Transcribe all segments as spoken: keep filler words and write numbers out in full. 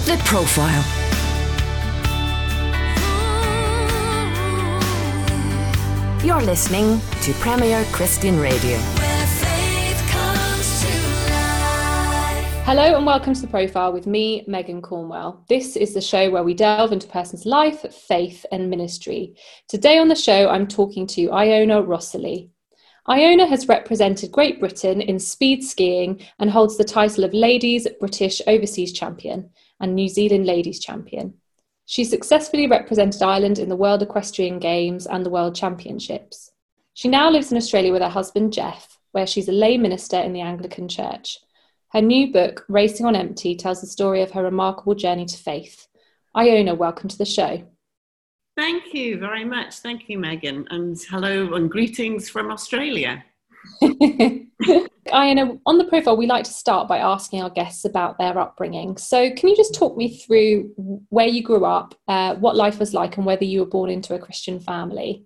The Profile. You're listening to Premier Christian Radio. Where faith comes to life. Hello and welcome to The Profile with me, Megan Cornwell. This is the show where we delve into a person's life, faith and ministry. Today on the show, I'm talking to Iona Rossouly. Iona has represented Great Britain in speed skiing and holds the title of Ladies British Overseas Champion and New Zealand Ladies Champion. She successfully represented Ireland in the World Equestrian Games and the World Championships. She now lives in Australia with her husband, Jeff, where she's a lay minister in the Anglican Church. Her new book, Racing on Empty, tells the story of her remarkable journey to faith. Iona, welcome to the show. Thank you very much. Thank you, Megan. And hello and greetings from Australia. Iona, on The Profile, we like to start by asking our guests about their upbringing. So can you just talk me through where you grew up, uh, what life was like, and whether you were born into a Christian family?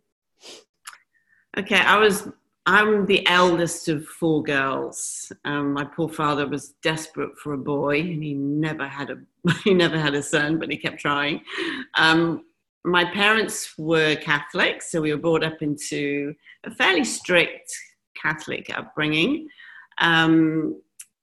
Okay, I was, I'm the eldest of four girls. Um, my poor father was desperate for a boy, and he never had a, he never had a son, but he kept trying. Um, my parents were Catholic, so we were brought up into a fairly strict Catholic upbringing. Um,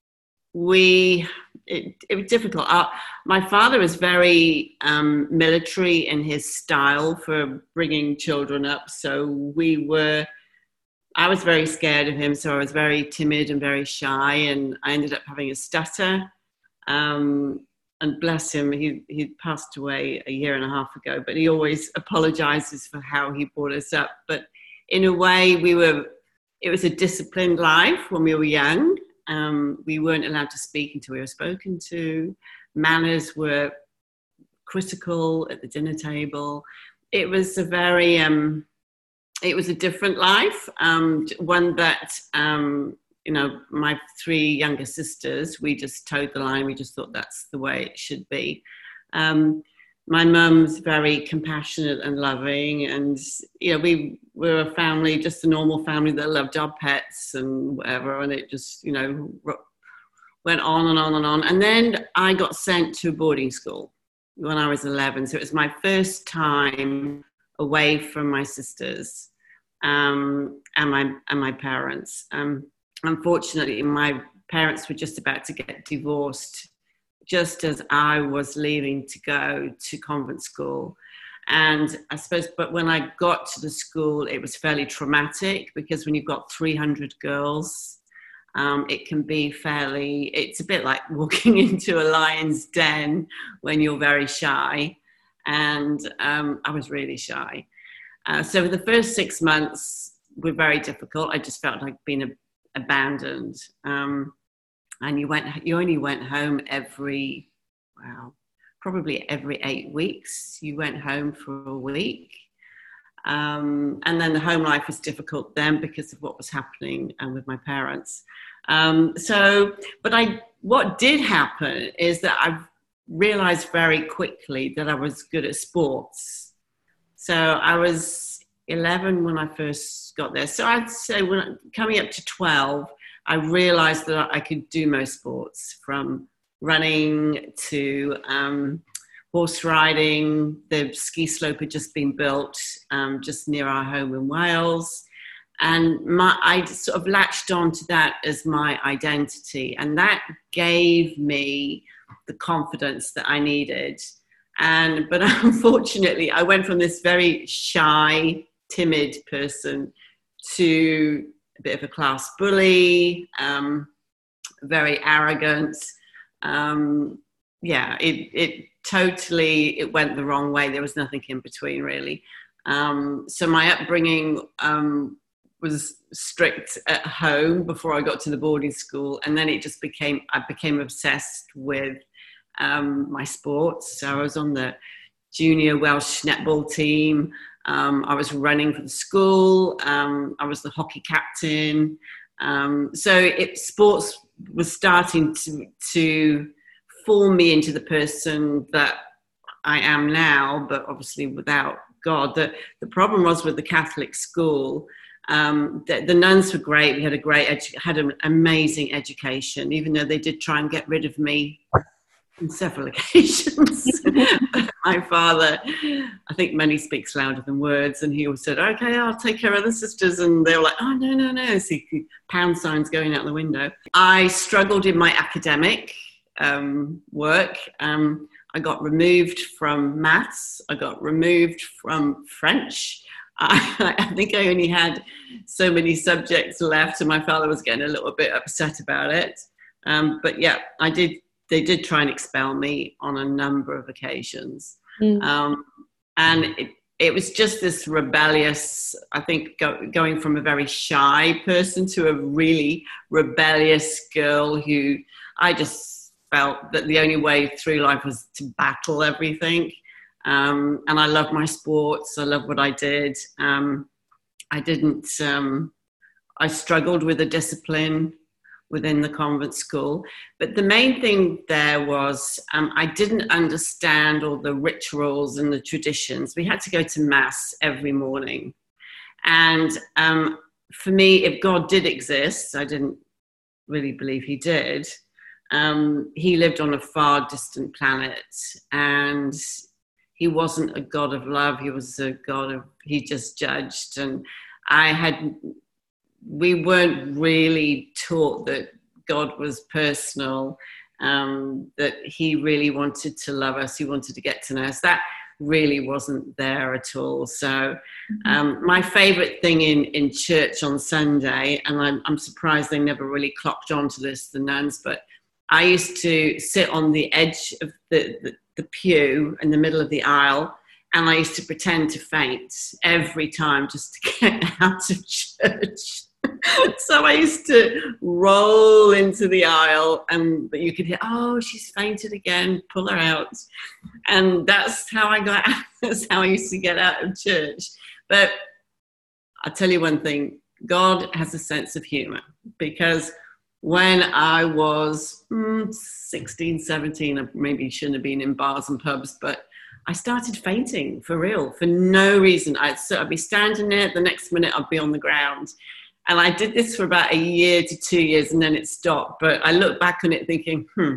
we, it, it was difficult. Uh, my father was very um, military in his style for bringing children up. So we were, I was very scared of him. So I was very timid and very shy, and I ended up having a stutter. Um, and bless him, he, he passed away a year and a half ago, but he always apologizes for how he brought us up. But in a way, we were, it was a disciplined life when we were young. Um, we weren't allowed to speak until we were spoken to. Manners were critical at the dinner table. It was a very, um, it was a different life, um, one that, um, you know, my three younger sisters, we just towed the line. We just thought that's the way it should be. Um, My mum's very compassionate and loving, and you know we were a family, just a normal family that loved our pets and whatever. And it just you know went on and on and on. And then I got sent to boarding school when I was eleven, so it was my first time away from my sisters um, and my and my parents. Um, unfortunately, my parents were just about to get divorced, just as I was leaving to go to convent school. And I suppose, but when I got to the school, it was fairly traumatic, because when you've got three hundred girls, um, it can be fairly, it's a bit like walking into a lion's den when you're very shy. And um, I was really shy. Uh, so the first six months were very difficult. I just felt like being ab- abandoned. Um, And you went, you only went home every, wow, probably every eight weeks. You went home for a week. Um, and then the home life was difficult then because of what was happening um, with my parents. Um, so, but I, what did happen is that I realized very quickly that I was good at sports. So I was eleven when I first got there. So I'd say when I, coming up to twelve, I realized that I could do most sports, from running to um, horse riding. The ski slope had just been built um, just near our home in Wales. And my, I sort of latched on to that as my identity. And that gave me the confidence that I needed. And but unfortunately, I went from this very shy, timid person to a bit of a class bully, um, very arrogant. Um, yeah, it, it totally, it went the wrong way. There was nothing in between, really. Um, so my upbringing um, was strict at home before I got to the boarding school. And then it just became, I became obsessed with um, my sports. So I was on the junior Welsh netball team. Um, I was running for the school. Um, I was the hockey captain. Um, so it, sports was starting to, to form me into the person that I am now, but obviously without God. The, the problem was with the Catholic school, um, the, the nuns were great. We had a great, edu- had an amazing education, even though they did try and get rid of me On several occasions. My father, I think money speaks louder than words, and he always said, okay, I'll take care of the sisters, and they were like, oh, no, no, no, see pound signs going out the window. I struggled in my academic um, work. Um, I got removed from maths, I got removed from French. I, I think I only had so many subjects left, and my father was getting a little bit upset about it. Um, but yeah, I did They did try and expel me on a number of occasions. Mm. Um, and it, it was just this rebellious, I think, go, going from a very shy person to a really rebellious girl who I just felt that the only way through life was to battle everything. Um, and I loved my sports. I loved what I did. Um, I didn't, um, I struggled with the discipline within the convent school. But the main thing there was um, I didn't understand all the rituals and the traditions. We had to go to mass every morning. And um, for me, if God did exist, I didn't really believe he did. Um, he lived on a far distant planet, and he wasn't a God of love. He was a God of, he just judged. And I had, we weren't really taught that God was personal, um, that he really wanted to love us. He wanted to get to know us. That really wasn't there at all. So um, my favorite thing in, in church on Sunday, and I'm, I'm surprised they never really clocked onto this, the nuns, but I used to sit on the edge of the, the, the pew in the middle of the aisle, and I used to pretend to faint every time just to get out of church. So I used to roll into the aisle, and you could hear, oh, she's fainted again, pull her out. And that's how I got out. That's how I used to get out of church. But I'll tell you one thing, God has a sense of humor, because when I was mm, sixteen, seventeen, I maybe shouldn't have been in bars and pubs, but I started fainting for real, for no reason. I'd, so I'd be standing there, the next minute I'd be on the ground. And I did this for about a year to two years, and then it stopped. But I look back on it thinking, hmm,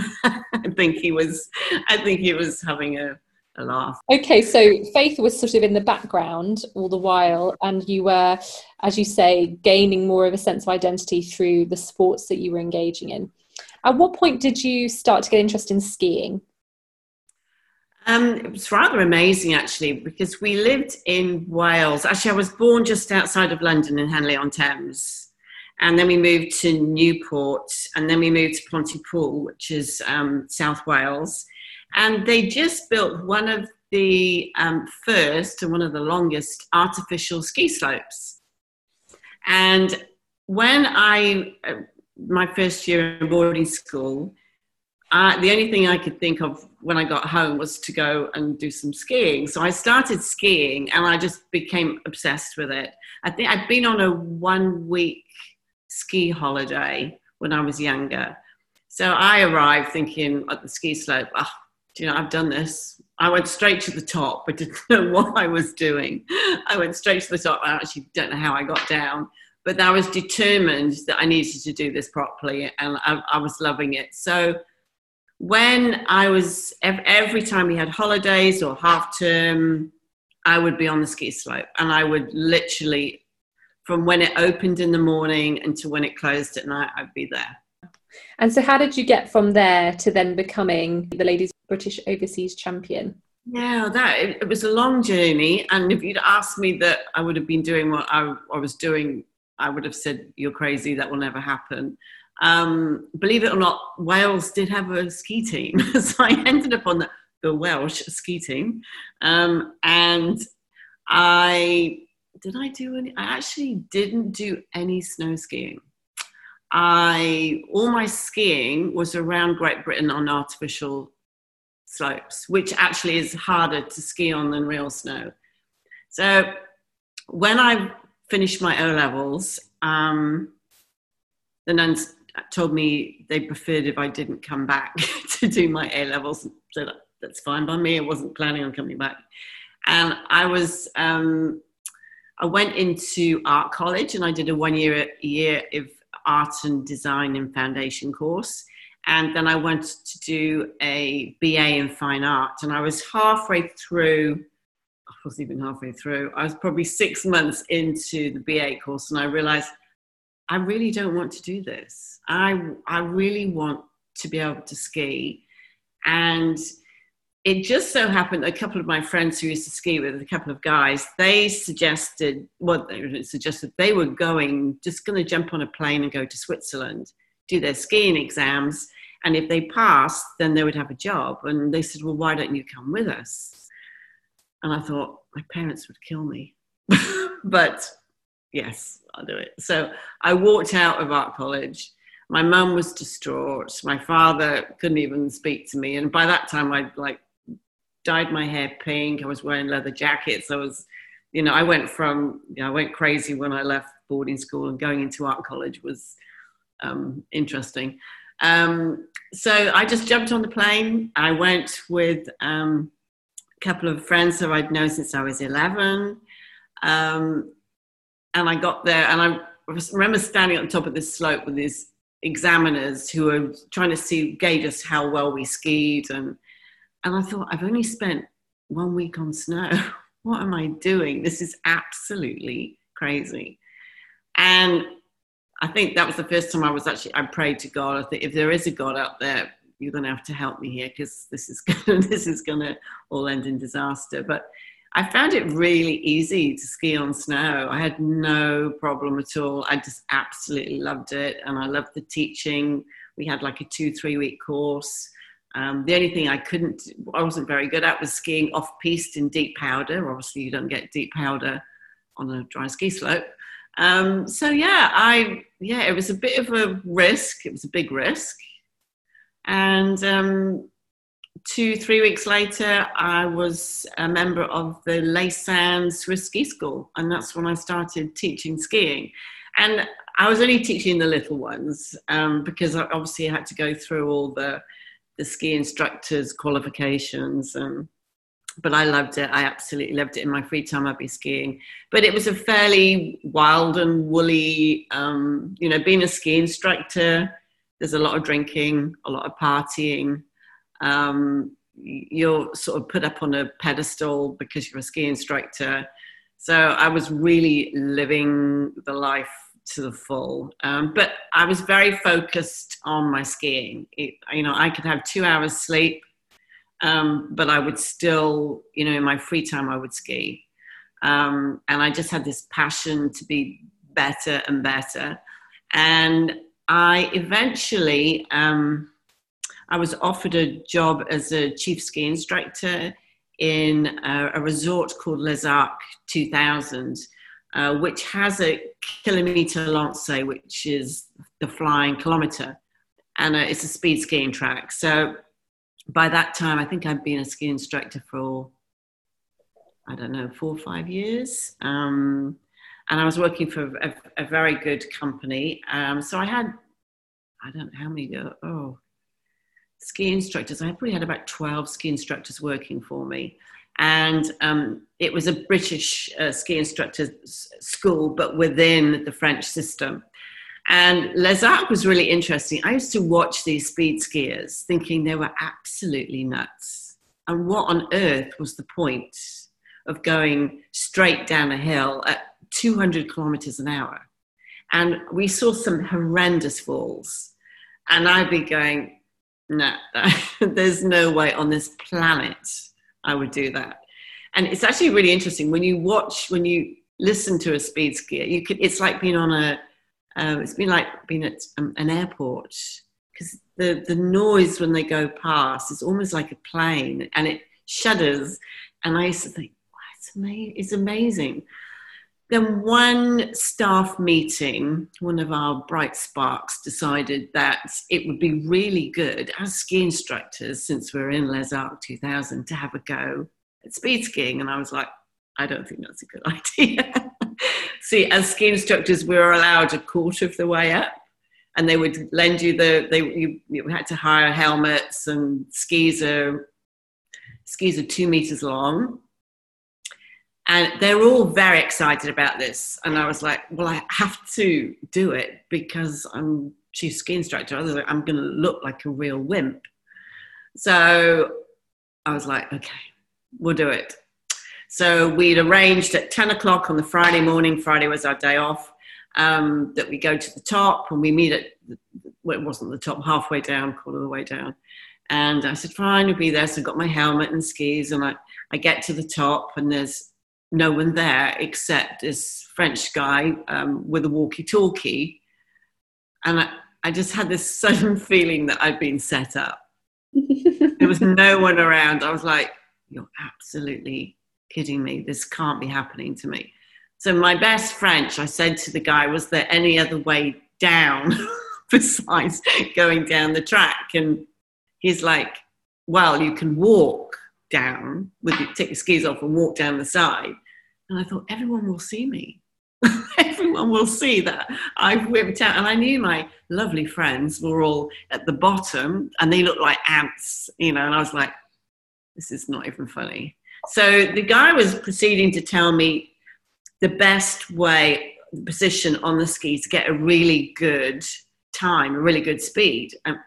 I think he was, I think he was having a, a laugh. Okay, so faith was sort of in the background all the while, and you were, as you say, gaining more of a sense of identity through the sports that you were engaging in. At what point did you start to get interested in skiing? Um, it was rather amazing, actually, because we lived in Wales. Actually, I was born just outside of London in Henley-on-Thames. And then we moved to Newport, and then we moved to Pontypool, which is um, South Wales. And they just built one of the um, first and one of the longest artificial ski slopes. And when I, uh, my first year in boarding school, Uh, the only thing I could think of when I got home was to go and do some skiing. So I started skiing, and I just became obsessed with it. I think I'd been on a one-week ski holiday when I was younger. So I arrived thinking at the ski slope, oh, do you know, I've done this. I went straight to the top. I didn't know what I was doing. I went straight to the top. I actually don't know how I got down. But I was determined that I needed to do this properly, and I, I was loving it. So when I was, every time we had holidays or half term, I would be on the ski slope, and I would literally, from when it opened in the morning until when it closed at night, I'd be there. And so how did you get from there to then becoming the Ladies British Overseas Champion? Yeah, that it, it was a long journey. And if you'd asked me that I would have been doing what I, I was doing, I would have said, you're crazy, that will never happen. Um, believe it or not, Wales did have a ski team. So I ended up on the, the Welsh ski team. Um, and I, did I do any, I actually didn't do any snow skiing. I, all my skiing was around Great Britain on artificial slopes, which actually is harder to ski on than real snow. So when I finished my O-levels, um, the nuns told me they preferred if I didn't come back to do my A-levels. So that, that's fine by me. I wasn't planning on coming back. And I was, um, I went into art college, and I did a one year year of art and design and foundation course. And then I wanted to do a B A in fine art. And I was halfway through, I wasn't even halfway through, I was probably six months into the B A course, and I realized I really don't want to do this. I, I really want to be able to ski. And it just so happened a couple of my friends who used to ski with, a couple of guys, they suggested, well, they suggested they were going, just going to jump on a plane and go to Switzerland, do their skiing exams. And if they passed, then they would have a job. And they said, well, why don't you come with us? And I thought, my parents would kill me. But yes, I'll do it. So I walked out of art college. My mum was distraught. My father couldn't even speak to me. And by that time, I'd like dyed my hair pink. I was wearing leather jackets. I was, you know, I went from, you know, I went crazy when I left boarding school, and going into art college was um, interesting. Um, so I just jumped on the plane. I went with um, a couple of friends that I'd known since I was eleven. Um, and I got there, and I remember standing on top of this slope with these examiners who were trying to see, gauge us how well we skied. And, and I thought, I've only spent one week on snow. What am I doing? This is absolutely crazy. And I think that was the first time I was actually, I prayed to God. I think if there is a God out there, you're going to have to help me here, because this is gonna, this is going to all end in disaster. But I found it really easy to ski on snow. I had no problem at all. I just absolutely loved it. And I loved the teaching. We had like a two, three week course. Um, the only thing I couldn't, I wasn't very good at was skiing off-piste in deep powder. Obviously you don't get deep powder on a dry ski slope. Um, so yeah, I, yeah, it was a bit of a risk. It was a big risk. And um, two, three weeks later, I was a member of the Lausanne Swiss Ski School. And that's when I started teaching skiing. And I was only teaching the little ones um, because I obviously I had to go through all the, the ski instructors qualifications. And but I loved it. I absolutely loved it. In my free time, I'd be skiing. But it was a fairly wild and woolly, um, you know, being a ski instructor, there's a lot of drinking, a lot of partying. Um, you're sort of put up on a pedestal because you're a ski instructor. So I was really living the life to the full. Um, but I was very focused on my skiing. It, you know, I could have two hours sleep. Um, but I would still, you know, in my free time, I would ski. Um, and I just had this passion to be better and better. And I eventually, um, I was offered a job as a chief ski instructor in a, a resort called Les Arcs two thousand, uh, which has a kilometre lancé, which is the flying kilometre. And uh, it's a speed skiing track. So by that time, I think I'd been a ski instructor for, I don't know, four or five years. Um, and I was working for a, a very good company. Um, so I had, I don't know how many, oh, ski instructors. I probably had about twelve ski instructors working for me. And um, it was a British uh, ski instructor school, but within the French system. And Les Arcs was really interesting. I used to watch these speed skiers thinking they were absolutely nuts. And what on earth was the point of going straight down a hill at two hundred kilometers an hour? And we saw some horrendous falls. And I'd be going, no, there's no way on this planet I would do that. And it's actually really interesting when you watch, when you listen to a speed skier, you could, it's like being on a, Uh, it's been like being at um, an airport, because the, the noise when they go past is almost like a plane, and it shudders. And I used to think, wow, it's, ama- it's amazing. Then one staff meeting, one of our bright sparks decided that it would be really good as ski instructors, since we're in Les Arcs two thousand, to have a go at speed skiing. And I was like, I don't think that's a good idea. See, as ski instructors, we were allowed a quarter of the way up, and they would lend you the, they you, you had to hire helmets, and skis are, skis are two meters long. And they're all very excited about this. And I was like, well, I have to do it because I'm chief ski instructor. I was like, I'm going to look like a real wimp. So I was like, okay, we'll do it. So we'd arranged at ten o'clock on the Friday morning, Friday was our day off, um, that we go to the top and we meet at, well, it wasn't the top, halfway down, quarter of the way down. And I said, fine, we'll be there. So I got my helmet and skis, and I, I get to the top, and there's no one there except this French guy um, with a walkie-talkie. And I, I just had this sudden feeling that I'd been set up. There was no one around. I was like, you're absolutely kidding me. This can't be happening to me. So my best French, I said to the guy, was there any other way down besides going down the track? And he's like, well, you can walk down, with you, take your skis off and walk down the side. And I thought, everyone will see me. Everyone will see that I've whipped out. And I knew my lovely friends were all at the bottom and they looked like ants, you know, and I was like, this is not even funny. So the guy was proceeding to tell me the best way, the position on the skis to get a really good time, a really good speed. And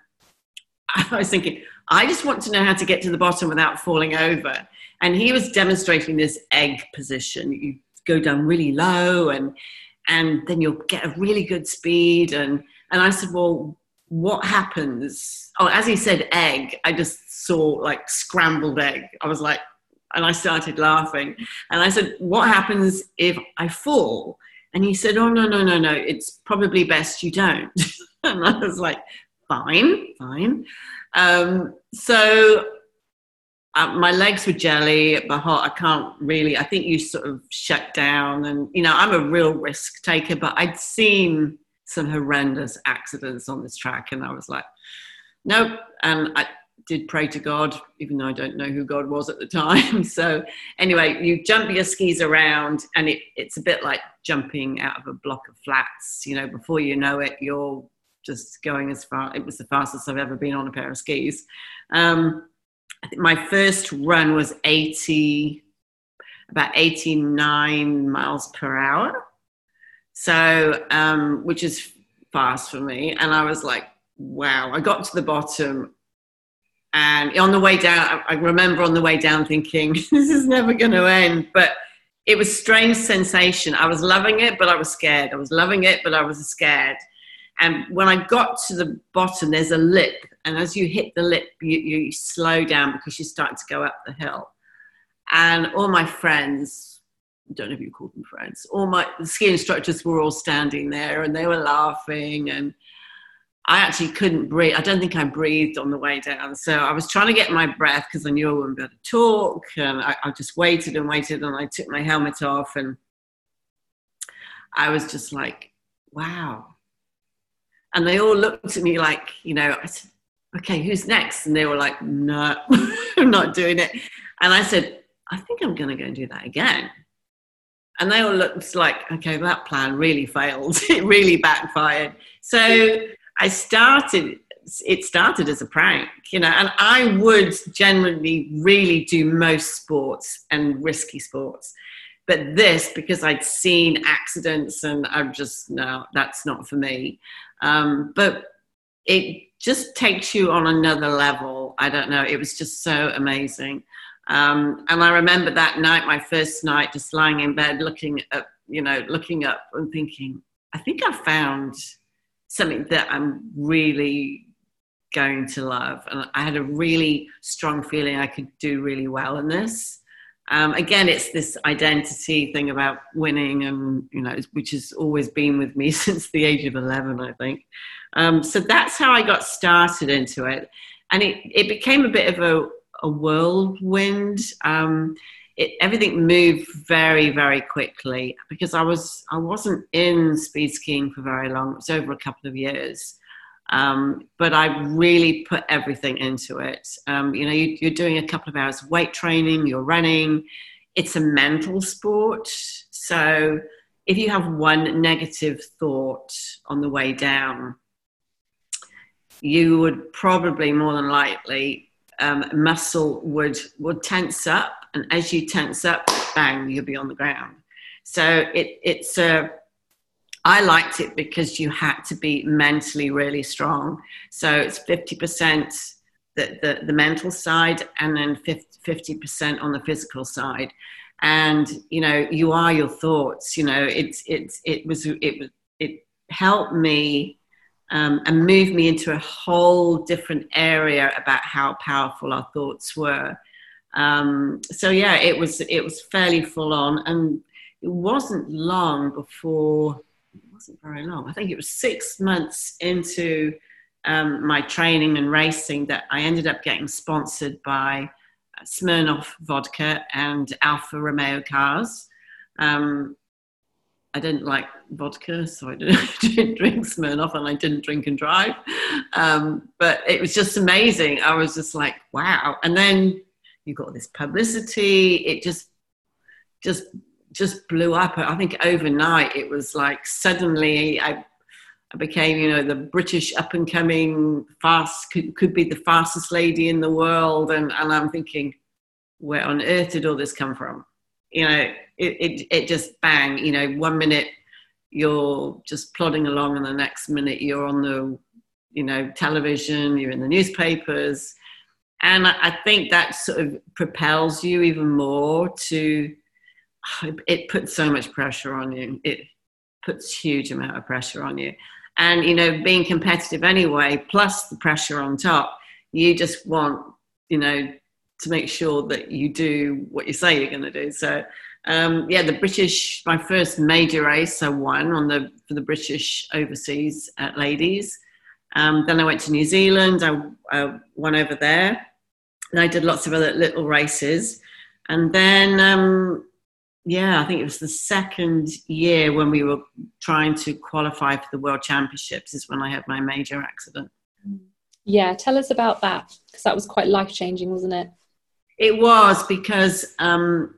I was thinking, I just want to know how to get to the bottom without falling over. And he was demonstrating this egg position. You go down really low and and then you'll get a really good speed. And, and I said, well, what happens? Oh, as he said egg, I just saw like scrambled egg. I was like, and I started laughing. And I said, what happens if I fall? And he said, oh, no, no, no, no. It's probably best you don't. And I was like, fine, fine. Um, so uh, my legs were jelly, my heart, I can't really, I think you sort of shut down. And, you know, I'm a real risk taker, but I'd seen some horrendous accidents on this track. And I was like, nope. And I did pray to God, even though I don't know who God was at the time. So anyway, you jump your skis around and it, it's a bit like jumping out of a block of flats. You know, before you know it, you're just going as far. It was the fastest I've ever been on a pair of skis. Um, I think my first run was eighty, about eighty-nine miles per hour. So, um, which is fast for me. And I was like, wow, I got to the bottom. And on the way down, I remember on the way down thinking, this is never going to end. But it was a strange sensation. I was loving it, but I was scared. I was loving it, but I was scared. And when I got to the bottom, there's a lip. And as you hit the lip, you, you slow down because you start to go up the hill. And all my friends, I don't know if you call them friends, all my the ski instructors were all standing there and they were laughing. And I actually couldn't breathe. I don't think I breathed on the way down. So I was trying to get my breath because I knew I wouldn't be able to talk. And I, I just waited and waited and I took my helmet off. And I was just like, wow. And they all looked at me like, you know, I said, okay, who's next? And they were like, no, I'm not doing it. And I said, I think I'm going to go and do that again. And they all looked like, okay, that plan really failed. It really backfired. So I started, it started as a prank, you know, and I would generally really do most sports and risky sports. But this, because I'd seen accidents and I'm just, no, that's not for me. Um, but it just takes you on another level. I don't know. It was just so amazing. Um, and I remember that night, my first night, just lying in bed, looking up, you know, looking up and thinking, I think I found something that I'm really going to love. And I had a really strong feeling I could do really well in this. Um, again, it's this identity thing about winning and, you know, which has always been with me since the age of eleven, I think. Um, so that's how I got started into it. And it, it became a bit of a, a whirlwind. Um, it, everything moved very, very quickly because I, was, I wasn't in speed skiing for very long. It was over a couple of years. Um, but I really put everything into it. Um, you know, you, you're doing a couple of hours of weight training, you're running. It's a mental sport. So if you have one negative thought on the way down, you would probably more than likely, um, muscle would, would tense up. And as you tense up, bang, you'll be on the ground. So it, it's a, I liked it because you had to be mentally really strong. So it's fifty percent the, the, the mental side and then fifty percent on the physical side. And, you know, you are your thoughts, you know, it's, it's, it was, it was, it helped me um, and moved me into a whole different area about how powerful our thoughts were. Um, so yeah, it was, it was fairly full on, and it wasn't long before, it wasn't very long. I think it was six months into um, my training and racing that I ended up getting sponsored by Smirnoff vodka and Alfa Romeo cars. Um, I didn't like vodka, so I didn't, didn't drink Smirnoff, and I didn't drink and drive. Um, but it was just amazing. I was just like, wow. And then you got this publicity. It just, just, just blew up. I think overnight it was like suddenly I, I became, you know, the British up and coming fast, could, could be the fastest lady in the world. And, and I'm thinking, where on earth did all this come from? You know, it, it, it just bang, you know, one minute you're just plodding along and the next minute you're on the, you know, television, you're in the newspapers. And I, I think that sort of propels you even more to, it puts so much pressure on you. It puts huge amount of pressure on you. And, you know, being competitive anyway, plus the pressure on top, you just want, you know, to make sure that you do what you say you're going to do. So, um, yeah, the British, my first major race, I won on the for the British overseas uh, ladies. Um, then I went to New Zealand. I, I won over there. And I did lots of other little races. And then, um, yeah, I think it was the second year when we were trying to qualify for the World Championships is when I had my major accident. Yeah, tell us about that, because that was quite life-changing, wasn't it? It was, because um,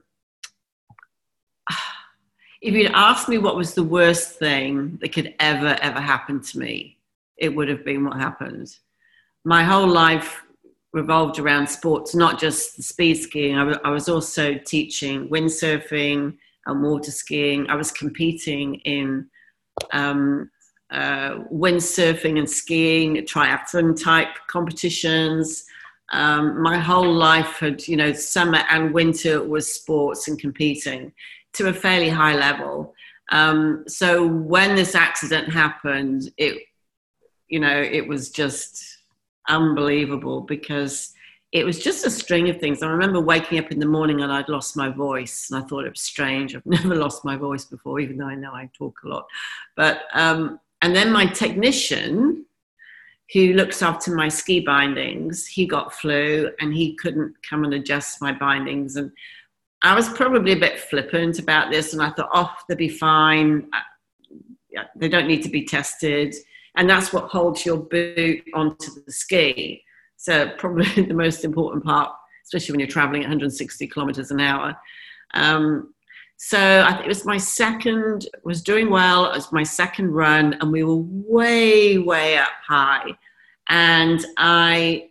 if you'd asked me what was the worst thing that could ever, ever happen to me, it would have been what happened. My whole life revolved around sports, not just the speed skiing. I, w- I was also teaching windsurfing and water skiing. I was competing in um, uh, windsurfing and skiing, triathlon type competitions. Um, my whole life had, you know, summer and winter was sports and competing to a fairly high level. Um, so when this accident happened, it, you know, it was just unbelievable, because it was just a string of things. I remember waking up in the morning and I'd lost my voice, and I thought it was strange. I've never lost my voice before, even though I know I talk a lot. But um, and then my technician, who looks after my ski bindings, he got flu and he couldn't come and adjust my bindings. And I was probably a bit flippant about this, and I thought, oh, they'll be fine. They don't need to be tested. And that's what holds your boot onto the ski. So probably the most important part, especially when you're traveling at one hundred sixty kilometers an hour. Um, so I think it was my second, was doing well. It was my second run, and we were way, way up high. And I,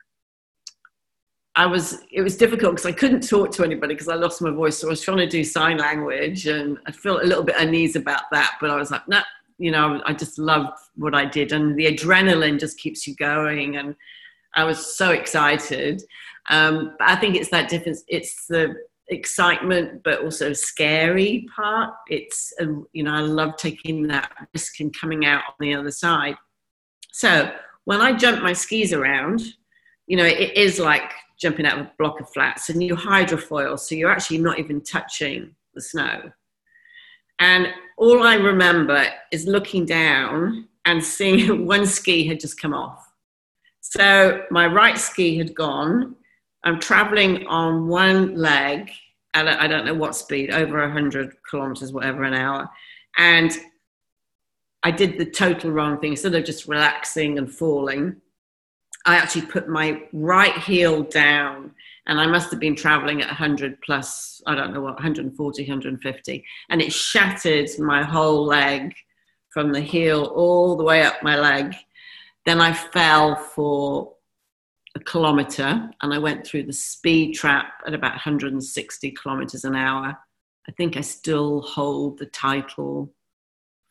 I was, it was difficult because I couldn't talk to anybody because I lost my voice. So I was trying to do sign language, and I felt a little bit uneasy about that. But I was like, no. Nah, you know, I just loved what I did, and the adrenaline just keeps you going. And I was so excited. Um, but I think it's that difference. It's the excitement, but also scary part. It's, uh, you know, I love taking that risk and coming out on the other side. So when I jump my skis around, you know, it is like jumping out of a block of flats, and you hydrofoil. So you're actually not even touching the snow. And all I remember is looking down and seeing one ski had just come off. So my right ski had gone. I'm traveling on one leg at, I don't know what speed, over one hundred kilometers, whatever, an hour. And I did the total wrong thing. Instead of just relaxing and falling, I actually put my right heel down, and I must have been traveling at one hundred plus, I don't know what, one hundred forty, one hundred fifty. And it shattered my whole leg from the heel all the way up my leg. Then I fell for a kilometer, and I went through the speed trap at about one hundred sixty kilometers an hour. I think I still hold the title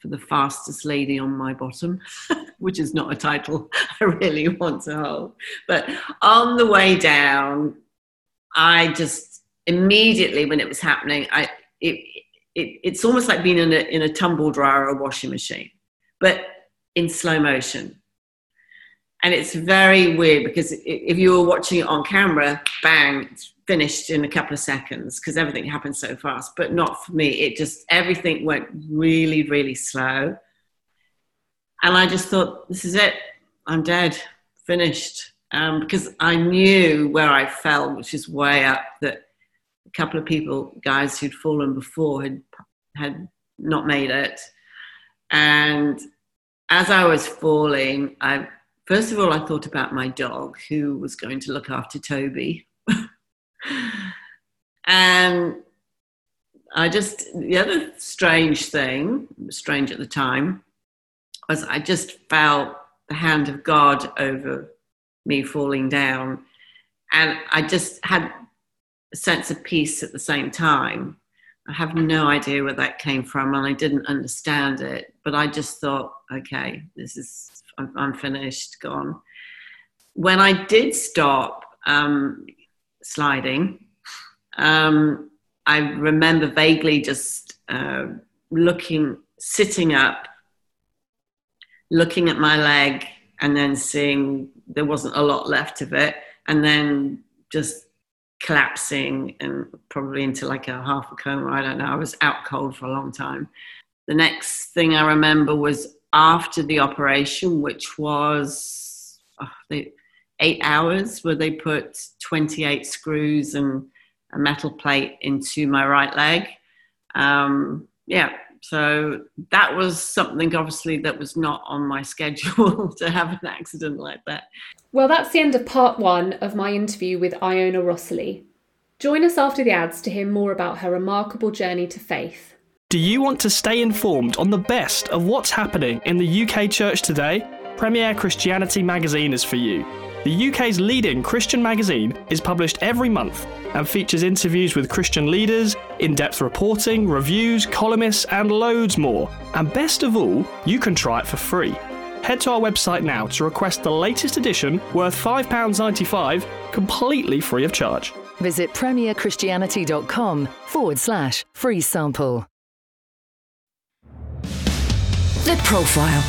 for the fastest lady on my bottom, which is not a title I really want to hold. But on the way down, I just immediately, when it was happening, I it, it it's almost like being in a in a tumble dryer or a washing machine, but in slow motion. And it's very weird because if you were watching it on camera, bang, it's finished in a couple of seconds because everything happened so fast. But not for me. It just, everything went really, really slow. And I just thought, this is it. I'm dead. Finished. Um, because I knew where I fell, which is way up, that a couple of people, guys who'd fallen before, had had not made it. And as I was falling, I... First of all, I thought about my dog who was going to look after Toby. And I just, the other strange thing, strange at the time, was I just felt the hand of God over me falling down. And I just had a sense of peace at the same time. I have no idea where that came from, and I didn't understand it. But I just thought, okay, this is, I'm, I'm finished, gone. When I did stop um, sliding, um, I remember vaguely just uh, looking, sitting up, looking at my leg, and then seeing there wasn't a lot left of it, and then just collapsing and probably into like a half a coma. I don't know. I was out cold for a long time. The next thing I remember was after the operation, which was oh, they, eight hours, where they put twenty-eight screws and a metal plate into my right leg. Um, yeah, so that was something obviously that was not on my schedule to have an accident like that. Well, that's the end of part one of my interview with Iona Rosoli. Join us after the ads to hear more about her remarkable journey to faith. Do you want to stay informed on the best of what's happening in the U K church today? Premier Christianity magazine is for you. The U K's leading Christian magazine is published every month and features interviews with Christian leaders, in-depth reporting, reviews, columnists, and loads more. And best of all, you can try it for free. Head to our website now to request the latest edition worth five pounds ninety-five, completely free of charge. Visit premierchristianity.com forward slash free sample. The Profile.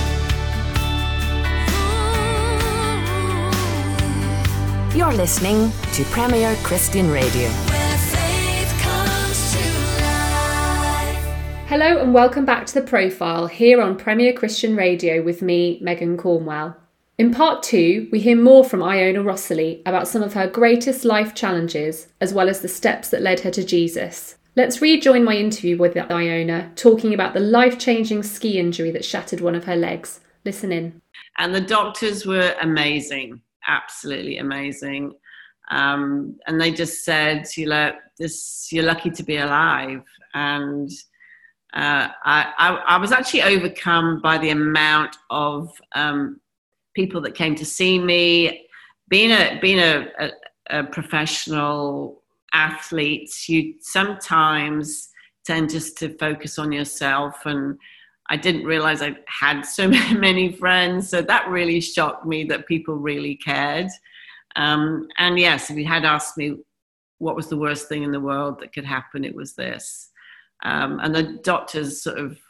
You're listening to Premier Christian Radio. Where faith comes to life. Hello and welcome back to The Profile here on Premier Christian Radio with me, Megan Cornwell. In part two, we hear more from Iona Rosoli about some of her greatest life challenges, as well as the steps that led her to Jesus. Let's rejoin my interview with Iona, talking about the life-changing ski injury that shattered one of her legs. Listen in. And the doctors were amazing, absolutely amazing. Um, and they just said, you know, this, you're lucky to be alive. And uh, I, I, I was actually overcome by the amount of um, people that came to see me. Being a being a, a, a professional athlete, you sometimes tend just to focus on yourself, and I didn't realize I had so many friends, so that really shocked me that people really cared. Um, and yes, if you had asked me what was the worst thing in the world that could happen, it was this. Um, and the doctors sort of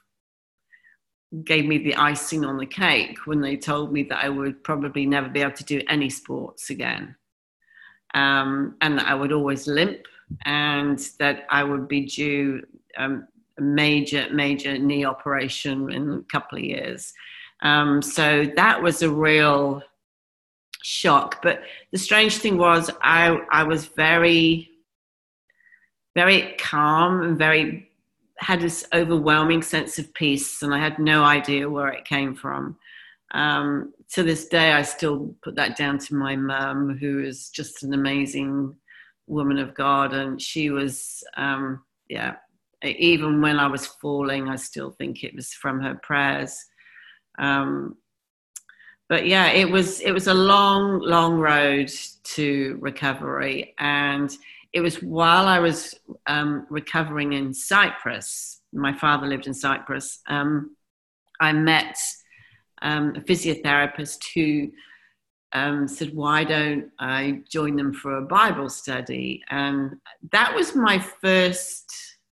gave me the icing on the cake when they told me that I would probably never be able to do any sports again. Um, and that I would always limp, and that I would be due um, a major, major knee operation in a couple of years. Um, so that was a real shock. But the strange thing was I, I was very, very calm and very had this overwhelming sense of peace, and I had no idea where it came from. Um, to this day, I still put that down to my mum, who is just an amazing woman of God. And she was, um, yeah, even when I was falling, I still think it was from her prayers. Um, but yeah, it was, it was a long, long road to recovery. And it was while I was um, recovering in Cyprus my father lived in Cyprus, um, I met um, a physiotherapist who um, said, why don't I join them for a Bible study? And that was my first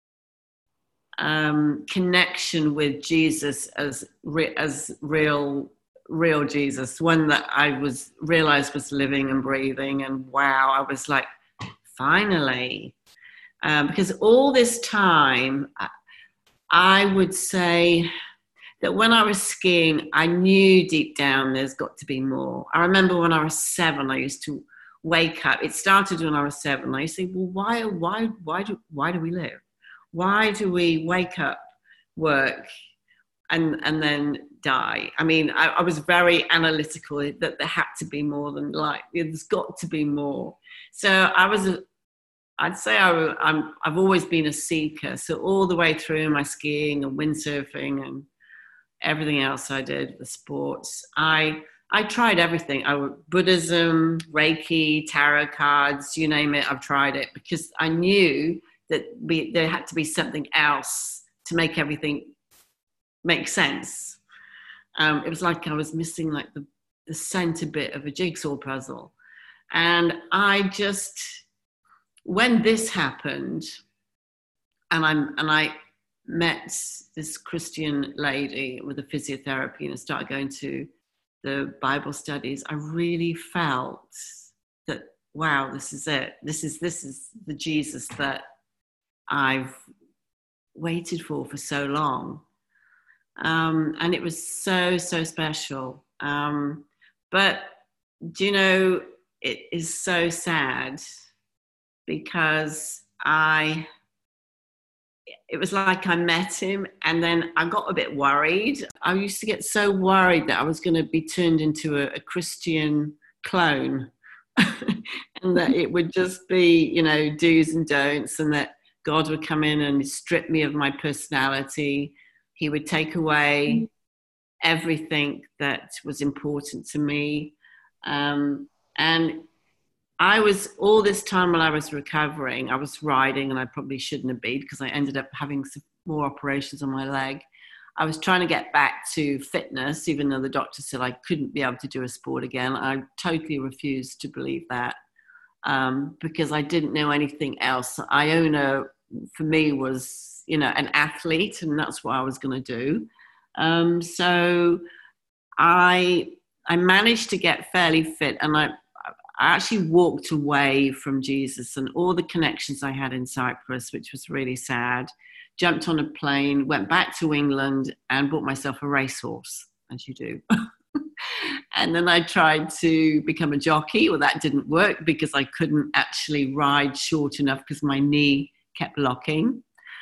um, connection with Jesus as re- as real, real Jesus, one that I was realized was living and breathing. And wow, I was like, finally. Um, because all this time, I would say that when I was skiing, I knew deep down there's got to be more. I remember when I was seven, I used to wake up. It started when I was seven. I used to say, well, why, why, why do, why do we live? Why do we wake up, work, and and then die? I mean, I, I was very analytical that there had to be more than life. There's got to be more. So I was a, I'd say I, I'm, I've always been a seeker. So all the way through my skiing and windsurfing and everything else I did, the sports, I I tried everything. I would, Buddhism, Reiki, tarot cards, you name it, I've tried it, because I knew that we, there had to be something else to make everything make sense. Um, it was like I was missing like the, the center bit of a jigsaw puzzle. And I just... when this happened, and I'm and I met this Christian lady with a physiotherapy and I started going to the Bible studies, I really felt that, wow, this is it. This is this is the Jesus that I've waited for for so long. Um, and it was so, so special. Um, but, do you know, it is so sad, because I, it was like I met him and then I got a bit worried. I used to get so worried that I was going to be turned into a, a Christian clone and that it would just be, you know, do's and don'ts, and that God would come in and strip me of my personality. He would take away everything that was important to me. Um, and I was, all this time while I was recovering, I was riding, and I probably shouldn't have been, because I ended up having some more operations on my leg. I was trying to get back to fitness, even though the doctor said I couldn't be able to do a sport again. I totally refused to believe that, um, because I didn't know anything else. Iona, for me, was, you know, an athlete, and that's what I was going to do. Um, so I I managed to get fairly fit, and I I actually walked away from Jesus and all the connections I had in Cyprus, which was really sad. Jumped on a plane, went back to England, and bought myself a racehorse, as you do. And then I tried to become a jockey. Well, that didn't work because I couldn't actually ride short enough because my knee kept locking.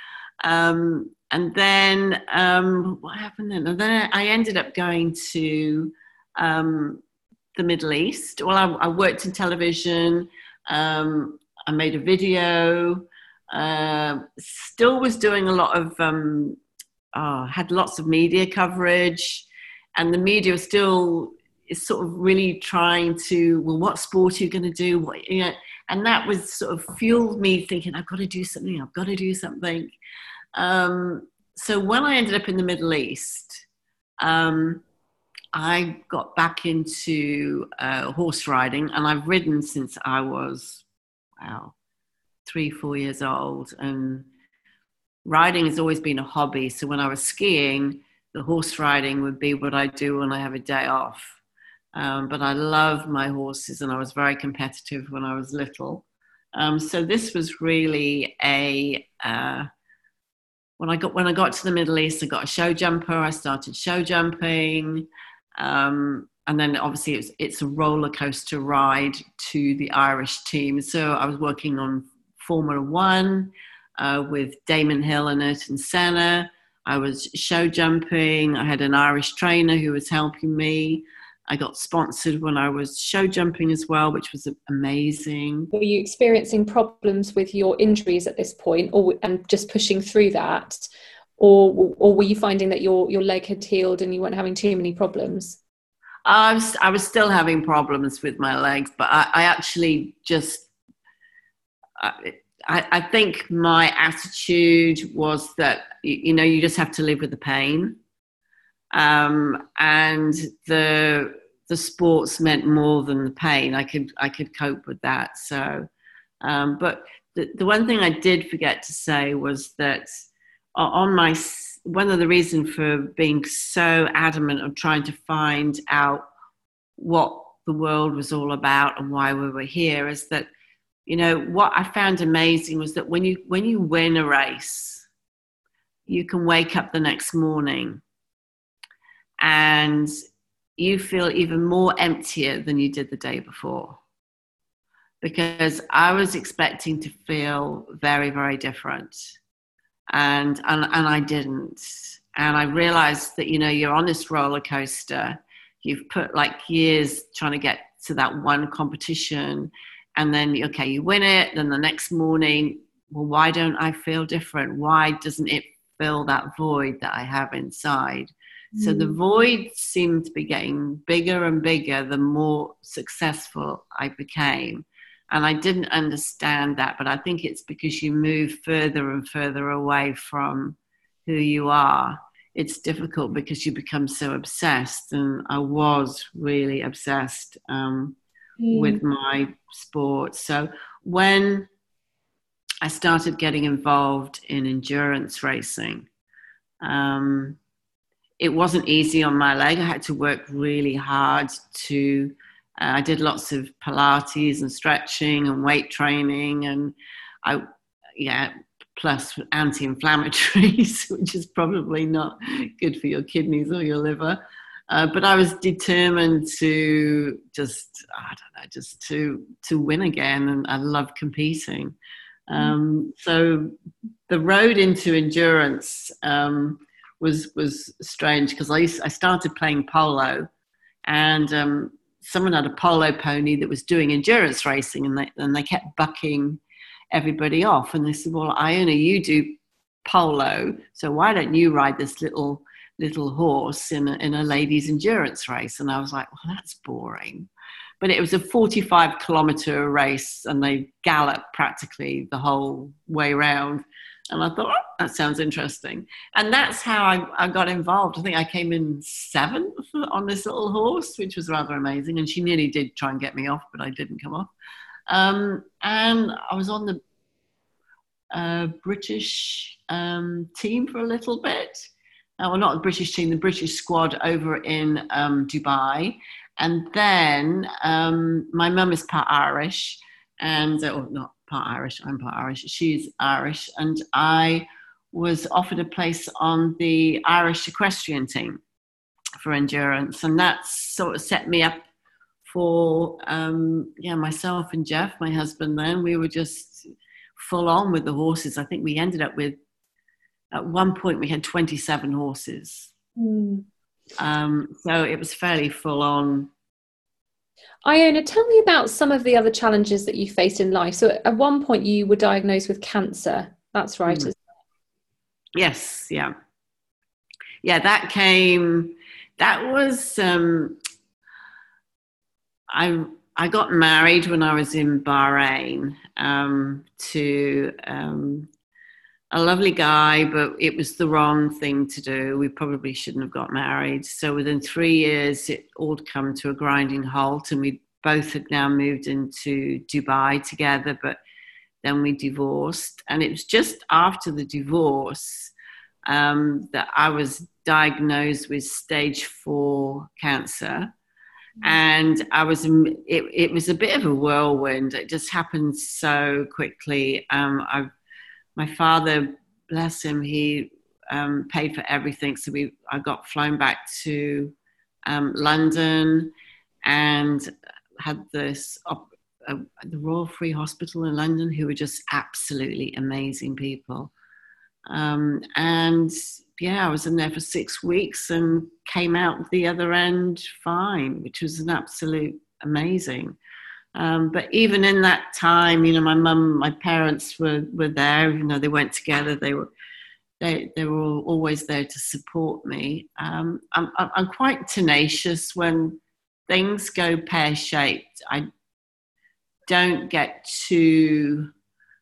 Um, and then um, what happened then? And then I ended up going to um, the Middle East. Well, I, I worked in television. Um, I made a video. Uh, still was doing a lot of, um, oh, had lots of media coverage. And the media was still is sort of really trying to, well, what sport are you going to do? What, you know, and that was sort of fueled me thinking, I've got to do something. I've got to do something. Um, so when I ended up in the Middle East, um, I got back into uh, horse riding, and I've ridden since I was, wow, three, four years old. And riding has always been a hobby. So when I was skiing, the horse riding would be what I do when I have a day off. Um, but I love my horses, and I was very competitive when I was little. Um, so this was really a, uh, when I got when I got to the Middle East, I got a show jumper. I started show jumping. Um, and then obviously it's, it's a roller coaster ride to the Irish team. So I was working on Formula One uh, with Damon Hill and Ayrton Senna. I was show jumping. I had an Irish trainer who was helping me. I got sponsored when I was show jumping as well, which was amazing. Were you experiencing problems with your injuries at this point, or and just pushing through that? Or or were you finding that your, your leg had healed and you weren't having too many problems? I was, I was still having problems with my legs, but I, I actually just, I, I, I think my attitude was that, you know, you just have to live with the pain. Um, and the the sports meant more than the pain. I could I could cope with that. So, um, but the, the one thing I did forget to say was that on my one of the reasons for being so adamant of trying to find out what the world was all about and why we were here is that, you know, what I found amazing was that when you when you win a race, you can wake up the next morning and you feel even more emptier than you did the day before. Because I was expecting to feel very, very different. And, and, and I didn't. And I realized that, you know, you're on this roller coaster. You've put like years trying to get to that one competition. And then, okay, you win it. Then the next morning, well, why don't I feel different? Why doesn't it fill that void that I have inside? So the void seemed to be getting bigger and bigger the more successful I became. And I didn't understand that, but I think it's because you move further and further away from who you are. It's difficult because you become so obsessed. And I was really obsessed um, mm. with my sport. So when I started getting involved in endurance racing, um, it wasn't easy on my leg. I had to work really hard to, uh, I did lots of Pilates and stretching and weight training and I, yeah, plus anti-inflammatories, which is probably not good for your kidneys or your liver. Uh, but I was determined to just, I don't know, just to, to win again. And I love competing. Um, so the road into endurance, um, was was strange because I used, I started playing polo and um, someone had a polo pony that was doing endurance racing and they, and they kept bucking everybody off. And they said, well, Iona, you do polo, so why don't you ride this little little horse in a, in a ladies' endurance race? And I was like, well, that's boring. But it was a forty-five kilometre race and they galloped practically the whole way round. And I thought, oh, that sounds interesting. And that's how I, I got involved. I think I came in seventh on this little horse, which was rather amazing. And she nearly did try and get me off, but I didn't come off. Um, and I was on the uh, British um, team for a little bit. Uh, well, not the British team, the British squad over in um, Dubai. And then um, my mum is part Irish. And, uh, or not part Irish, I'm part Irish, she's Irish, and I was offered a place on the Irish equestrian team for endurance, and that sort of set me up for, um, yeah, myself and Jeff, my husband then, we were just full on with the horses. I think we ended up with, at one point we had twenty-seven horses. Mm. Um, so it was fairly full on. Iona, tell me about some of the other challenges that you faced in life. So at one point you were diagnosed with cancer. That's right. Mm. Yes. Yeah. Yeah. That came, that was, um, I, I got married when I was in Bahrain, um, to, um, a lovely guy, but it was the wrong thing to do. We probably shouldn't have got married. So within three years, it all come to a grinding halt, and we both had now moved into Dubai together, but then we divorced. And it was just after the divorce um, that I was diagnosed with stage four cancer. And I was, it, it was a bit of a whirlwind. It just happened so quickly. Um, I My father, bless him, he um, paid for everything. So we, I got flown back to um, London and had this, op- uh, the Royal Free Hospital in London, who were just absolutely amazing people. Um, and yeah, I was in there for six weeks and came out the other end fine, which was an absolute amazing. Um, but even in that time, you know, my mum, my parents were, were there, you know, they went together. They were, they, they were always there to support me. Um, I'm, I'm quite tenacious when things go pear-shaped. I don't get too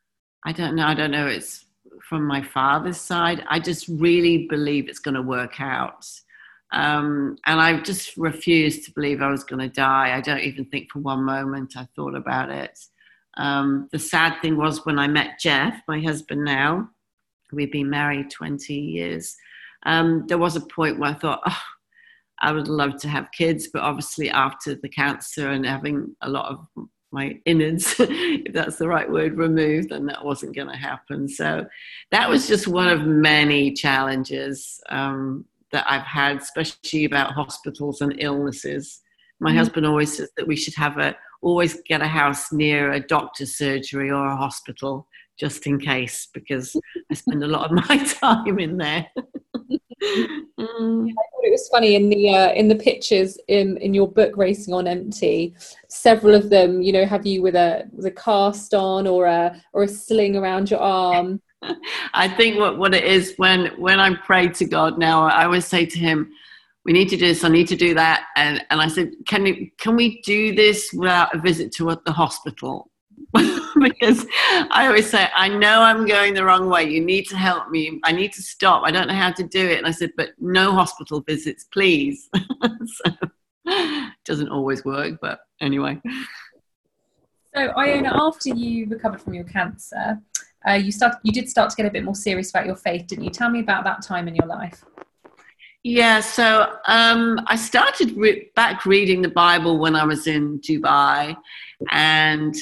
I don't know. I don't know. It's from my father's side. I just really believe it's going to work out. Um, and I just refused to believe I was going to die. I don't even think for one moment I thought about it. Um, the sad thing was when I met Jeff, my husband now, we've been married twenty years. Um, there was a point where I thought, oh, I would love to have kids, but obviously after the cancer and having a lot of my innards, if that's the right word, removed, then that wasn't going to happen. So that was just one of many challenges um, that I've had, especially about hospitals and illnesses. My mm. husband always says that we should have a, always get a house near a doctor's surgery or a hospital, just in case, because I spend a lot of my time in there. Mm. I thought it was funny in the uh, in the pictures in in your book Racing on Empty. Several of them, you know, have you with a with a cast on or a or a sling around your arm. I think what, what it is when when I pray to God now, I always say to Him, "We need to do this. I need to do that." And and I said, "Can you can we do this without a visit to the hospital?" Because I always say, I know I'm going the wrong way. You need to help me. I need to stop. I don't know how to do it. And I said, but no hospital visits, please. So it doesn't always work, but anyway. So Iona, after you recovered from your cancer, uh, you start, you did start to get a bit more serious about your faith, didn't you? Tell me about that time in your life. Yeah, so um, I started re- back reading the Bible when I was in Dubai, and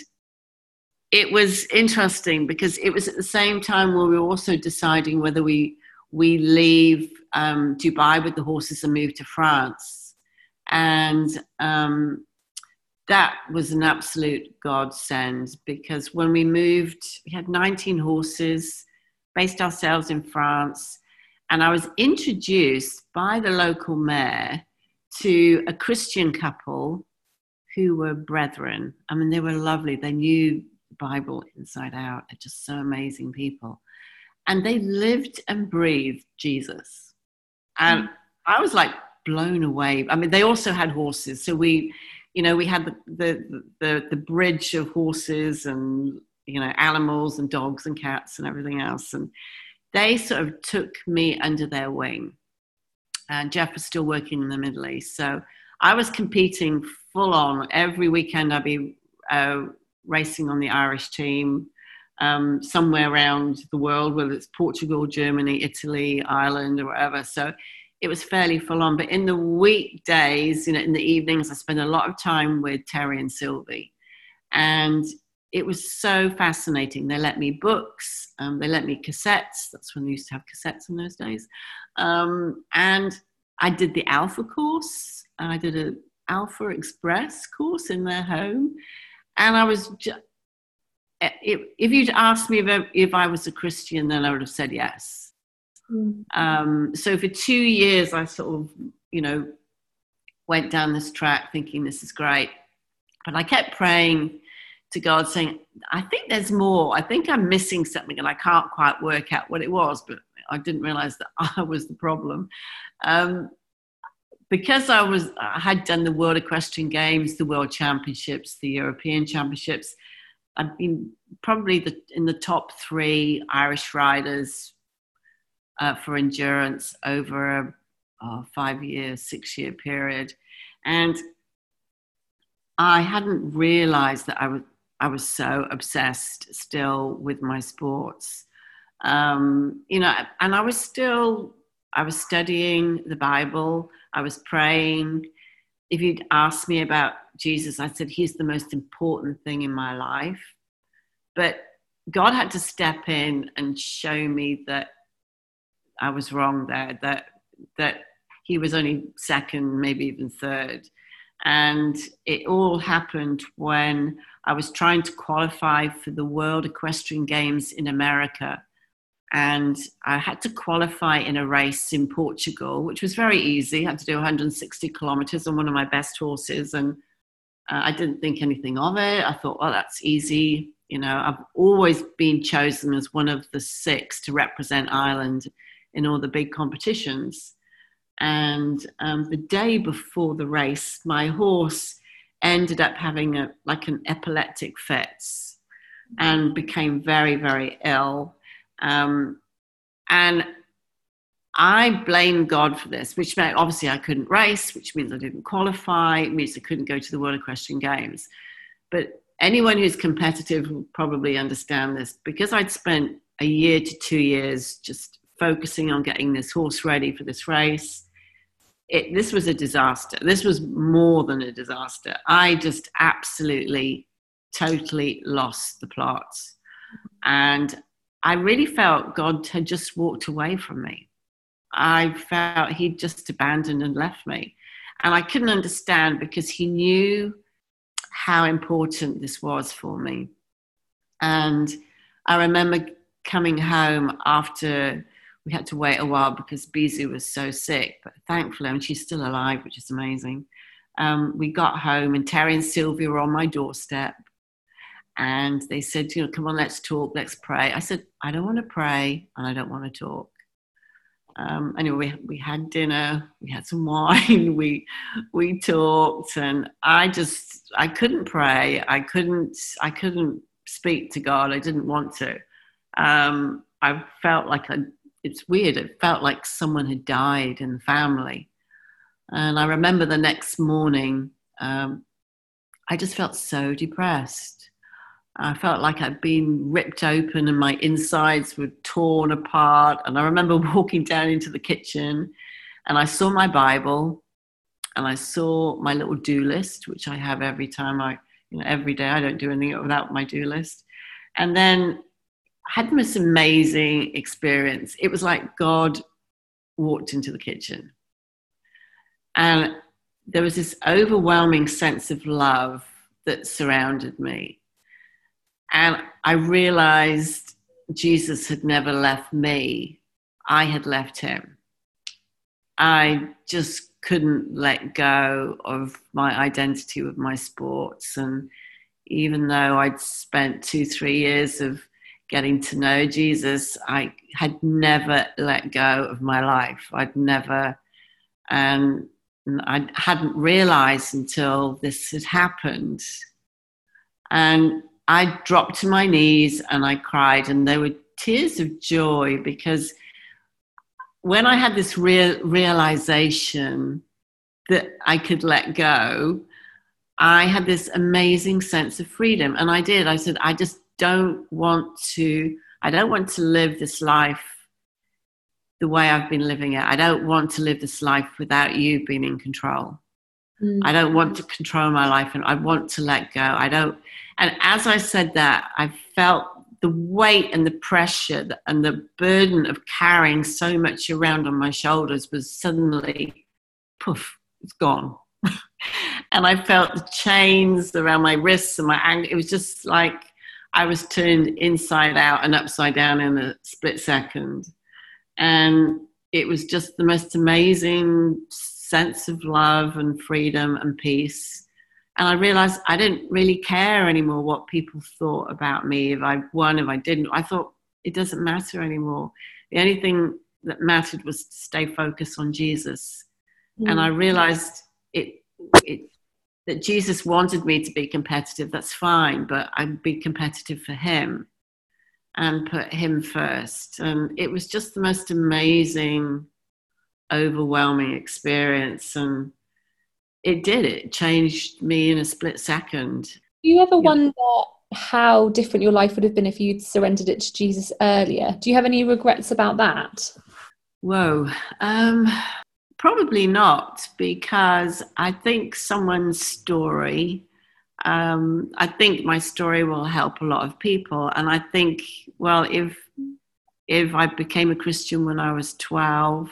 it was interesting because it was at the same time where we were also deciding whether we we leave um, Dubai with the horses and move to France. And um, that was an absolute godsend, because when we moved, we had nineteen horses, based ourselves in France. And I was introduced by the local mayor to a Christian couple who were brethren. I mean, they were lovely. They knew Bible inside out. They're just so amazing people, and they lived and breathed Jesus, and mm. I was like blown away. I mean, they also had horses, so we, you know, we had the the the, the bridge of horses and, you know, animals and dogs and cats and everything else, and they sort of took me under their wing. And Jeff was still working in the Middle East, so I was competing full on every weekend. I'd be uh, racing on the Irish team, um, somewhere around the world, whether it's Portugal, Germany, Italy, Ireland, or wherever. So it was fairly full on. But in the weekdays, you know, in the evenings, I spent a lot of time with Terry and Sylvie. And it was so fascinating. They let me books, um, they let me cassettes. That's when they used to have cassettes in those days. Um, and I did the Alpha course. I did an Alpha Express course in their home. And I was just, if, if you'd asked me if I, if I was a Christian, then I would have said yes. Mm. Um, so for two years, I sort of, you know, went down this track thinking this is great. But I kept praying to God saying, I think there's more. I think I'm missing something and I can't quite work out what it was. But I didn't realize that I was the problem. Um, Because I was, I had done the World Equestrian Games, the World Championships, the European Championships. I've been probably the, in the top three Irish riders uh, for endurance over a oh, five-year, six-year period. And I hadn't realized that I was, I was so obsessed still with my sports. Um, you know, and I was still, I was studying the Bible. I was praying. If you'd asked me about Jesus, I said, he's the most important thing in my life. But God had to step in and show me that I was wrong there, that that he was only second, maybe even third. And it all happened when I was trying to qualify for the World Equestrian Games in America. And I had to qualify in a race in Portugal, which was very easy. I had to do one hundred sixty kilometers on one of my best horses. And uh, I didn't think anything of it. I thought, well, that's easy. You know, I've always been chosen as one of the six to represent Ireland in all the big competitions. And um, the day before the race, my horse ended up having a like an epileptic fits. and became very, very ill. Um, and I blamed God for this, which meant obviously I couldn't race, which means I didn't qualify. It means I couldn't go to the World Equestrian Games. But anyone who's competitive will probably understand this. Because I'd spent a year to two years just focusing on getting this horse ready for this race, it, this was a disaster. This was more than a disaster. I just absolutely, totally lost the plot. And I really felt God had just walked away from me. I felt he'd just abandoned and left me. And I couldn't understand, because he knew how important this was for me. And I remember coming home after we had to wait a while because Bizu was so sick, but thankfully, and she's still alive, which is amazing. Um, we got home and Terry and Sylvia were on my doorstep, and they said, you know, come on, let's talk, let's pray. I said, I don't want to pray and I don't want to talk. Um, anyway, we, we had dinner, we had some wine, we we talked, and I just, I couldn't pray. I couldn't, I couldn't speak to God. I didn't want to. Um, I felt like, I, it's weird, it felt like someone had died in the family. And I remember the next morning, um, I just felt so depressed. I felt like I'd been ripped open and my insides were torn apart. And I remember walking down into the kitchen and I saw my Bible and I saw my little do list, which I have every time I, you know, every day. I don't do anything without my do list. And then I had this amazing experience. It was like God walked into the kitchen. And there was this overwhelming sense of love that surrounded me. And I realized Jesus had never left me. I had left him. I just couldn't let go of my identity with my sports. And even though I'd spent two, three years of getting to know Jesus, I had never let go of my life. I'd never, and I hadn't realized until this had happened. And I dropped to my knees and I cried, and there were tears of joy, because when I had this real realization that I could let go, I had this amazing sense of freedom. And I did. I said, I just don't want to, I don't want to live this life the way I've been living it. I don't want to live this life without you being in control. Mm. I don't want to control my life, and I want to let go. I don't. And as I said that, I felt the weight and the pressure and the burden of carrying so much around on my shoulders was suddenly, poof, it's gone. And I felt the chains around my wrists and my ankle. It was just like I was turned inside out and upside down in a split second. And it was just the most amazing sense of love and freedom and peace. And I realized I didn't really care anymore what people thought about me, if I won, if I didn't. I thought it doesn't matter anymore. The only thing that mattered was to stay focused on Jesus. Mm. And I realized it, it, that Jesus wanted me to be competitive. That's fine, but I'd be competitive for him and put him first. And it was just the most amazing, overwhelming experience. And it did. It changed me in a split second. Do you ever Yeah. wonder how different your life would have been if you'd surrendered it to Jesus earlier? Do you have any regrets about that? Whoa. Um, probably not, because I think someone's story, um, I think my story will help a lot of people. And I think, well, if if I became a Christian when I was twelve,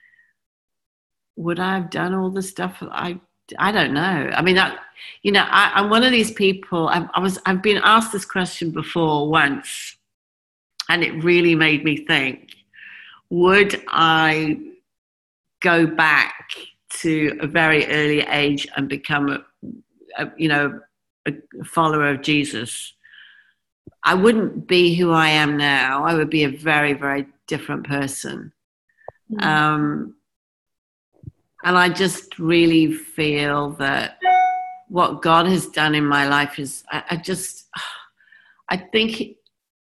would I have done all the stuff I I don't know. I mean, I, you know, I, I'm one of these people. I, I was. I've been asked this question before once, and it really made me think: would I go back to a very early age and become a, a you know, a follower of Jesus? I wouldn't be who I am now. I would be a very, very different person. Mm. Um, And I just really feel that what God has done in my life is, I, I just, I think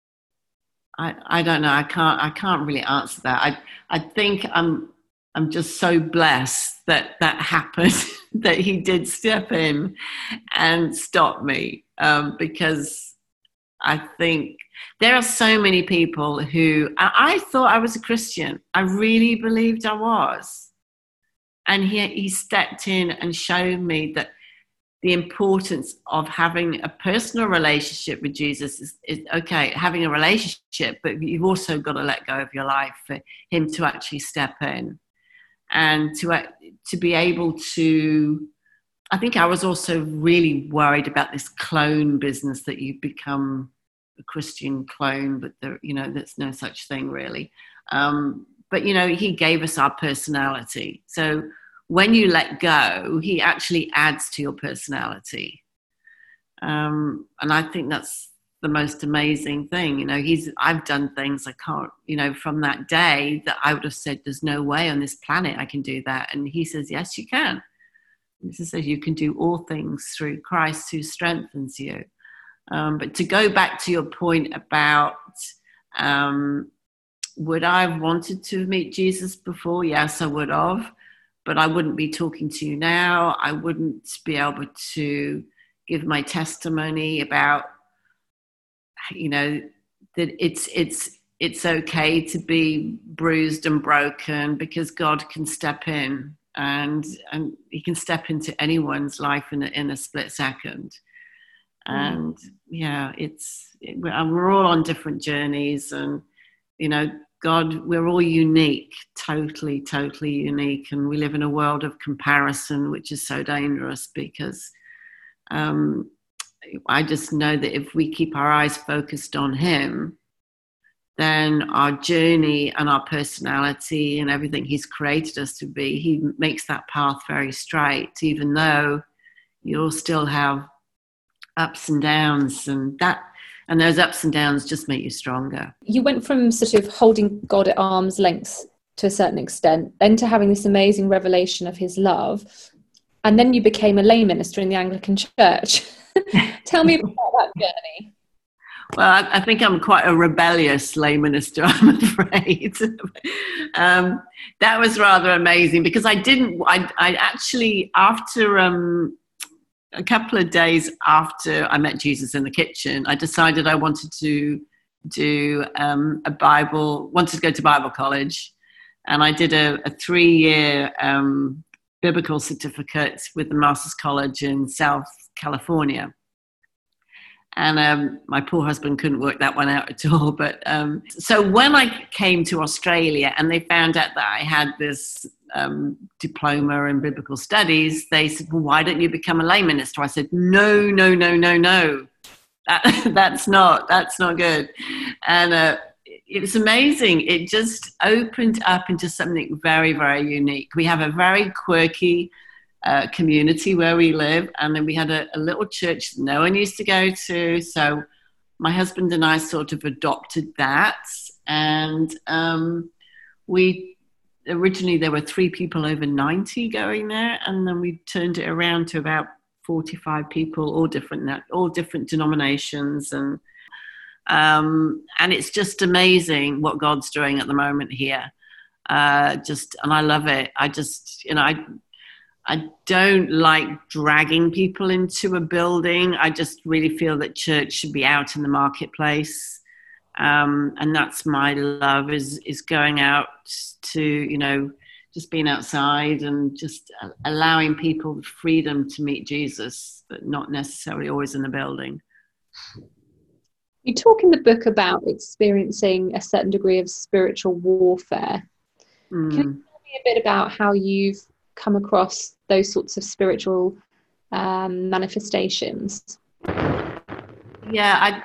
I I don't know. I can't I can't really answer that. I I think I'm I'm just so blessed that that happened, that he did step in and stop me, um, because I think there are so many people who I, I thought I was a Christian. I really believed I was, and he he stepped in and showed me that the importance of having a personal relationship with Jesus is, is okay, having a relationship, but you've also got to let go of your life for him to actually step in and to, uh, to be able to, I think I was also really worried about this clone business, that you become a Christian clone, but there, you know, there's no such thing really. Um, but, you know, he gave us our personality. So when you let go, he actually adds to your personality. Um, and I think that's the most amazing thing. You know, he's, I've done things I can't, you know, from that day that I would have said, there's no way on this planet I can do that. And he says, yes, you can. He says, you can do all things through Christ who strengthens you. Um, but to go back to your point about, um, would I have wanted to meet Jesus before? Yes, I would have. But I wouldn't be talking to you now. I wouldn't be able to give my testimony about, you know, that it's it's it's okay to be bruised and broken, because God can step in, and and he can step into anyone's life in a, in a split second. And mm. yeah, it's it, we're all on different journeys, and you know, God, we're all unique, totally, totally unique. And we live in a world of comparison, which is so dangerous, because um, I just know that if we keep our eyes focused on him, then our journey and our personality and everything he's created us to be, he makes that path very straight, even though you'll still have ups and downs, and that And those ups and downs just make you stronger. You went from sort of holding God at arm's length to a certain extent, then to having this amazing revelation of his love. And then you became a lay minister in the Anglican Church. Tell me about that journey. Well, I, I think I'm quite a rebellious lay minister, I'm afraid. um, that was rather amazing, because I didn't, I, I actually, after... Um, a couple of days after I met Jesus in the kitchen, I decided I wanted to do um, a Bible, wanted to go to Bible college. And I did a, a three-year um, biblical certificate with the Masters College in South California. And um, my poor husband couldn't work that one out at all. But um, so when I came to Australia and they found out that I had this um, diploma in biblical studies, they said, well, why don't you become a lay minister? I said, no, no, no, no, no. That, that's not, that's not good. And uh, it was amazing. It just opened up into something very, very unique. We have a very quirky Uh, community where we live, and then we had a, a little church that no one used to go to, so my husband and I sort of adopted that. And um, we originally there were three people over ninety going there, and then we turned it around to about forty-five people, all different all different denominations, and um, and it's just amazing what God's doing at the moment here. Uh, just and I love it. I just you know I. I don't like dragging people into a building. I just really feel that church should be out in the marketplace. Um, and that's my love, is, is going out to, you know, just being outside and just allowing people the freedom to meet Jesus, but not necessarily always in the building. You talk in the book about experiencing a certain degree of spiritual warfare. Mm. Can you tell me a bit about how you've come across those sorts of spiritual um, manifestations? Yeah, I,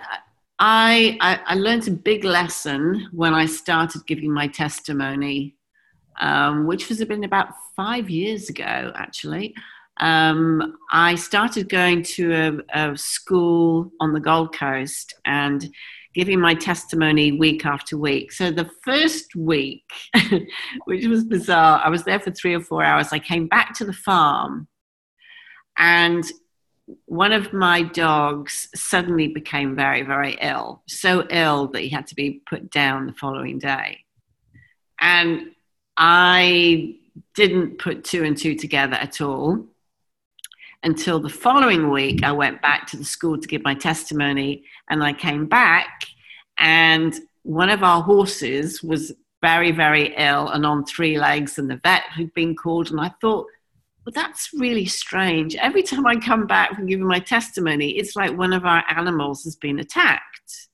I I learned a big lesson when I started giving my testimony, um, which was been about five years ago, actually. Um, I started going to a, a school on the Gold Coast and giving my testimony week after week. So the first week, which was bizarre, I was there for three or four hours. I came back to the farm, and one of my dogs suddenly became very, very ill, so ill that he had to be put down the following day. And I didn't put two and two together at all until the following week. I went back to the school to give my testimony, and I came back, and one of our horses was very, very ill and on three legs, and the vet had been called. And I thought, well, that's really strange. Every time I come back from giving my testimony, it's like one of our animals has been attacked.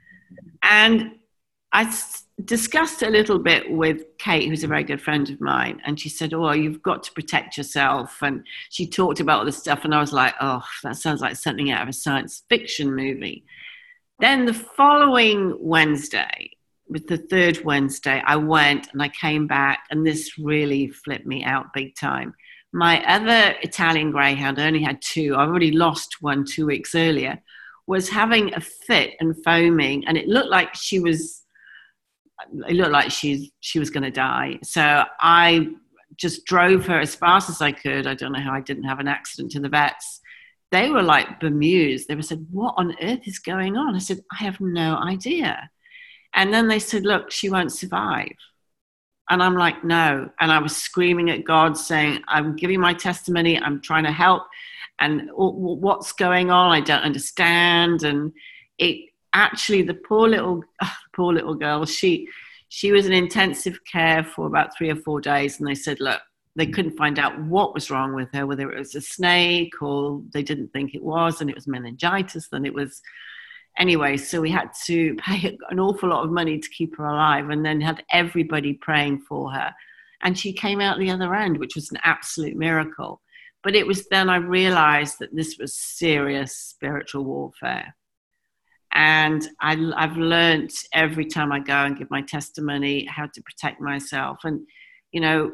And I s- discussed a little bit with Kate, who's a very good friend of mine, and she said, oh, you've got to protect yourself. And she talked about all this stuff, and I was like, oh, that sounds like something out of a science fiction movie. Then the following Wednesday, with the third Wednesday, I went and I came back, and this really flipped me out big time. My other Italian greyhound, I only had two, I already lost one two weeks earlier, was having a fit and foaming, and it looked like she was, it looked like she's, she was going to die. So I just drove her as fast as I could. I don't know how I didn't have an accident, to the vets. They were like bemused. They were said, what on earth is going on? I said, I have no idea. And then they said, look, she won't survive. And I'm like, no. And I was screaming at God saying, I'm giving my testimony. I'm trying to help. And what's going on? I don't understand. And it actually, the poor little, oh, poor little girl, she, she was in intensive care for about three or four days. And they said, look, they couldn't find out what was wrong with her, whether it was a snake or they didn't think it was, and it was meningitis. Then it was, anyway, so we had to pay an awful lot of money to keep her alive, and then had everybody praying for her. And she came out the other end, which was an absolute miracle. But it was then I realized that this was serious spiritual warfare. And I, I've learned every time I go and give my testimony how to protect myself. And, you know,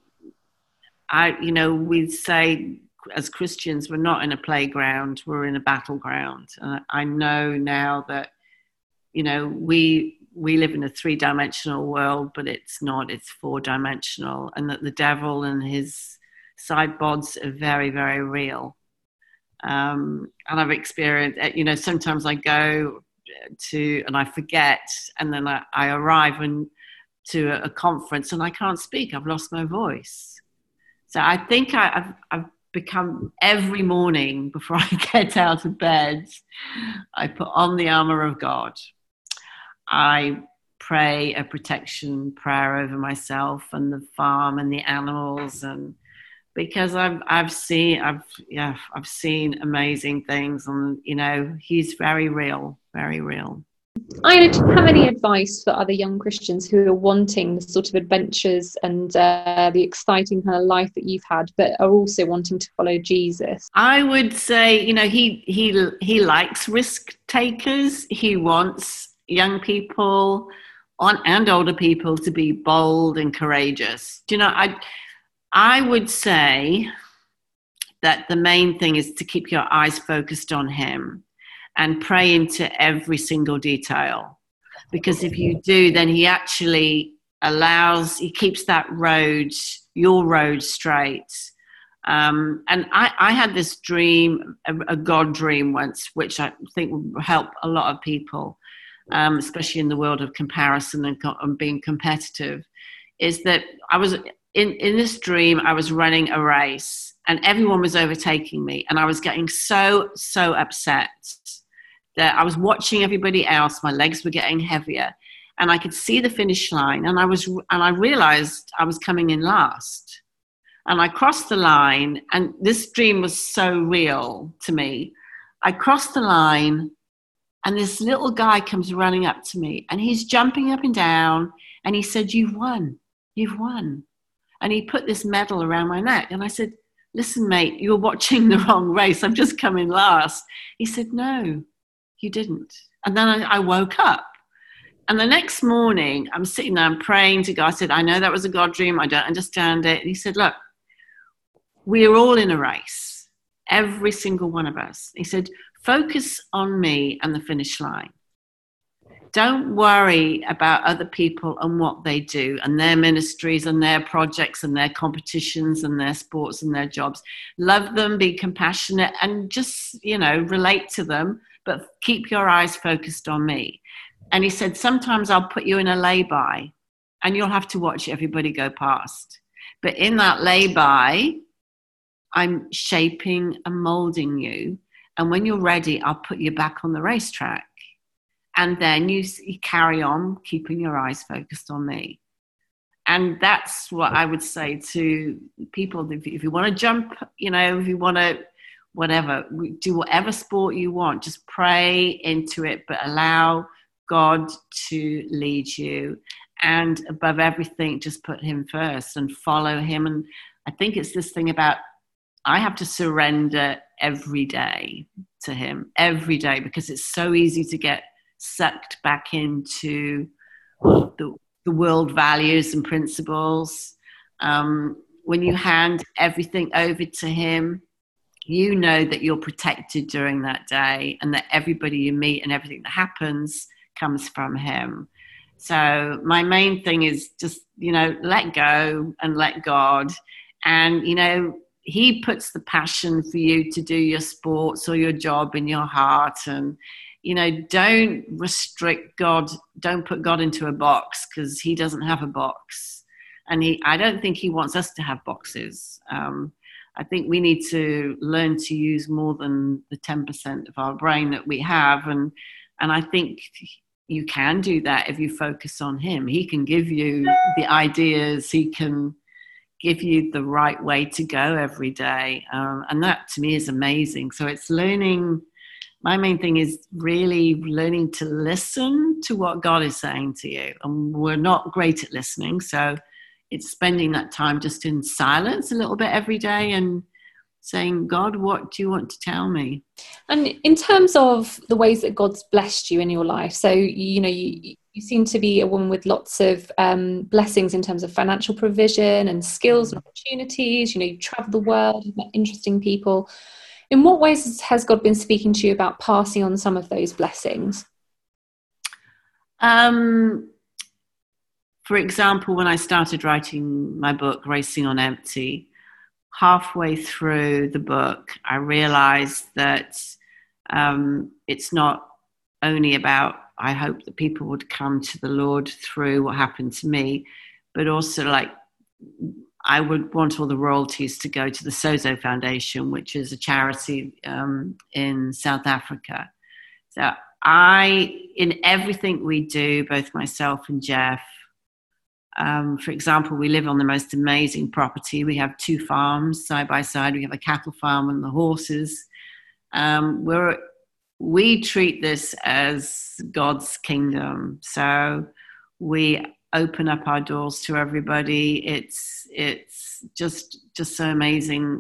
I, you know, we say as Christians, we're not in a playground, we're in a battleground. And I know now that, you know, we we live in a three-dimensional world, but it's not, it's four-dimensional, and that the devil and his side bods are very, very real. Um, and I've experienced, you know, sometimes I go to, and I forget, and then I, I arrive and to a, a conference and I can't speak, I've lost my voice. So I think I, I've, I've become, every morning before I get out of bed, I put on the armor of God. I pray a protection prayer over myself and the farm and the animals, and because I've I've seen I've yeah I've seen amazing things, and you know, he's very real, very real. Iona, do you have any advice for other young Christians who are wanting the sort of adventures and uh, the exciting kind of life that you've had, but are also wanting to follow Jesus? I would say, you know, he he he likes risk takers. He wants young people on and older people to be bold and courageous. Do you know, I I would say that the main thing is to keep your eyes focused on him and pray into every single detail. Because if you do, then he actually allows, he keeps that road, your road straight. Um, and I, I had this dream, a, a God dream once, which I think will help a lot of people, um, especially in the world of comparison and, co- and being competitive, is that I was, in, in this dream, I was running a race and everyone was overtaking me. And I was getting so, so upset that I was watching everybody else. My legs were getting heavier and I could see the finish line. And I was, and I realized I was coming in last. And I crossed the line, and this dream was so real to me. I crossed the line, and this little guy comes running up to me, and he's jumping up and down, and he said, "You've won, you've won." And he put this medal around my neck, and I said, "Listen, mate, you're watching the wrong race. I've just come in last." He said, "No, you didn't." And then I, I woke up. And the next morning, I'm sitting there, I'm praying to God. I said, "I know that was a God dream. I don't understand it." And he said, "Look, we're all in a race, every single one of us." He said, "Focus on me and the finish line. don't worry about other people and what they do and their ministries and their projects and their competitions and their sports and their jobs. Love them, be compassionate, and just, you know, relate to them, but keep your eyes focused on me. And he said, sometimes I'll put you in a lay-by and you'll have to watch everybody go past. But in that lay-by, I'm shaping and molding you. And when you're ready, I'll put you back on the racetrack. And then you, you carry on keeping your eyes focused on me. And that's what I would say to people. If, if you want to jump, you know, if you want to, whatever, do whatever sport you want, just pray into it, but allow God to lead you. And above everything, just put him first and follow him. And I think it's this thing about, I have to surrender every day to him, every day, because it's so easy to get sucked back into the, the world values and principles. Um, when you hand everything over to him, you know that you're protected during that day and that everybody you meet and everything that happens comes from him. So my main thing is just, you know, let go and let God. And, you know, he puts the passion for you to do your sports or your job in your heart. And, you know, don't restrict God. Don't put God into a box, because he doesn't have a box. And he, I don't think he wants us to have boxes. Um, I think we need to learn to use more than the ten percent of our brain that we have. And, and I think you can do that if you focus on him. He can give you the ideas. He can give you the right way to go every day. Um, and that to me is amazing. So it's learning. My main thing is really learning to listen to what God is saying to you. And we're not great at listening. So it's spending that time just in silence a little bit every day and saying, God, what do you want to tell me? And in terms of the ways that God's blessed you in your life, so, you know, you, you seem to be a woman with lots of um, blessings in terms of financial provision and skills and opportunities. You know, you've traveled the world, you've met interesting people. In what ways has God been speaking to you about passing on some of those blessings? Um, for example, when I started writing my book, Racing on Empty, halfway through the book, I realized that um, it's not only about, I hope that people would come to the Lord through what happened to me, but also like I would want all the royalties to go to the Sozo Foundation, which is a charity um, in South Africa. So I, in everything we do, both myself and Jeff, Um, for example, we live on the most amazing property. We have two farms side by side. We have a cattle farm and the horses. Um, we're, we treat this as God's kingdom. So we open up our doors to everybody. It's it's just just so amazing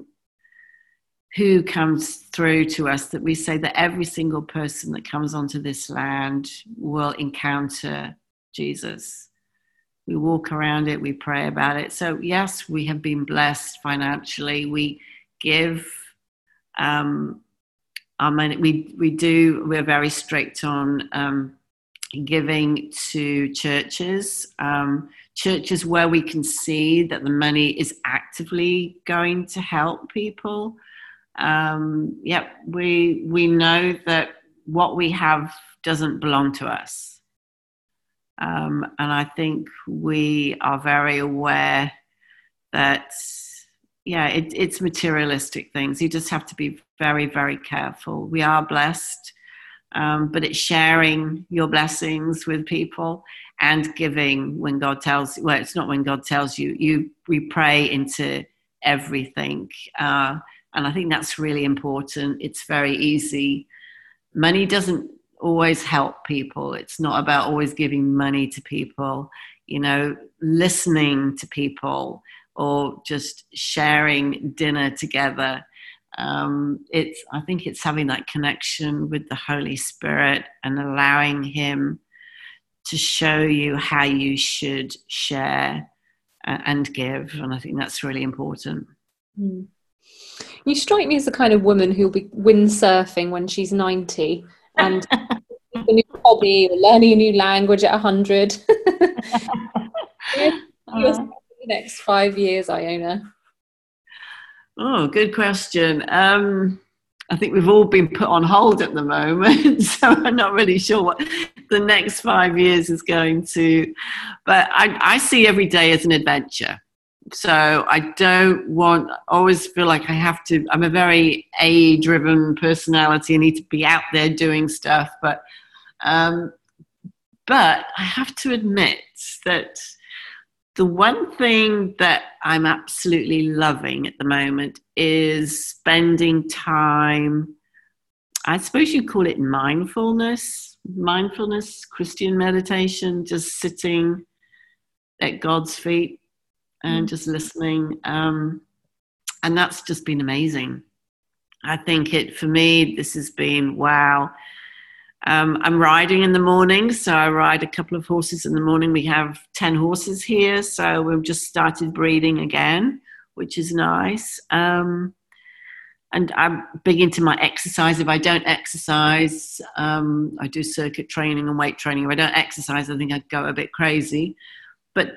who comes through to us, that we say that every single person that comes onto this land will encounter Jesus. We walk around it, we pray about it. So yes, we have been blessed financially. We give um, our money. We we do. We're very strict on um, giving to churches, um, churches where we can see that the money is actively going to help people. Um, yep, we we know that what we have doesn't belong to us. Um, and I think we are very aware that, yeah, it, it's materialistic things. You just have to be very, very careful. We are blessed, um, but it's sharing your blessings with people and giving when God tells you. Well, it's not when God tells you. You we pray into everything, uh, and I think that's really important. It's very easy. Money doesn't always help people. It's not about always giving money to people, you know, listening to people or just sharing dinner together. Um, it's, I think it's having that connection with the Holy Spirit and allowing him to show you how you should share and give. And I think that's really important. Mm. You strike me as the kind of woman who'll be windsurfing when she's ninety and a new hobby or learning a new language at one hundred? Where's the next five years, Iona? Oh, good question. Um, I think we've all been put on hold at the moment, so I'm not really sure what the next five years is going to, but I, I see every day as an adventure. So I don't want, always feel like I have to, I'm a very A-driven personality. I need to be out there doing stuff, but, um, but I have to admit that the one thing that I'm absolutely loving at the moment is spending time, I suppose you call it mindfulness, mindfulness, Christian meditation, just sitting at God's feet and just listening. Um, and that's just been amazing. I think it, for me, this has been, wow. Um, I'm riding in the morning, so I ride a couple of horses in the morning. We have ten horses here, so we've just started breeding again, which is nice. Um, and I'm big into my exercise. If I don't exercise, um, I do circuit training and weight training. If I don't exercise, I think I'd go a bit crazy. But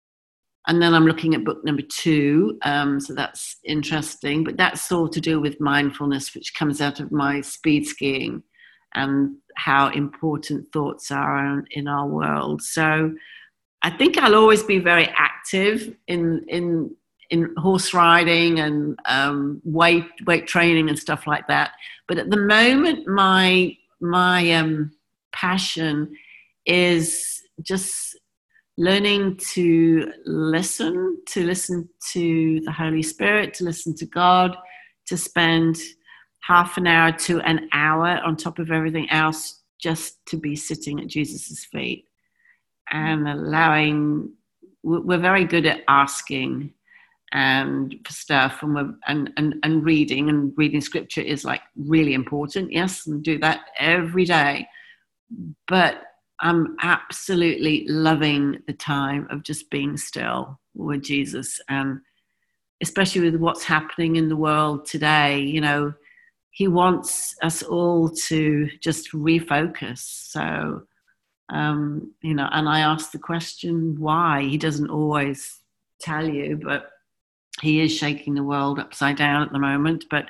and then I'm looking at book number two, um, so that's interesting. But that's all to do with mindfulness, which comes out of my speed skiing and how important thoughts are in our world. So I think I'll always be very active in in in horse riding and um, weight weight training and stuff like that. But at the moment, my my um, passion is just learning to listen, to listen to the Holy Spirit, to listen to God, to spend half an hour to an hour on top of everything else just to be sitting at Jesus's feet and allowing, we're very good at asking and for stuff and, we're, and, and, and reading and reading scripture is like really important. Yes, and do that every day. But I'm absolutely loving the time of just being still with Jesus, and especially with what's happening in the world today. You know, he wants us all to just refocus. So, um, you know, and I ask the question, why? He doesn't always tell you, but he is shaking the world upside down at the moment. But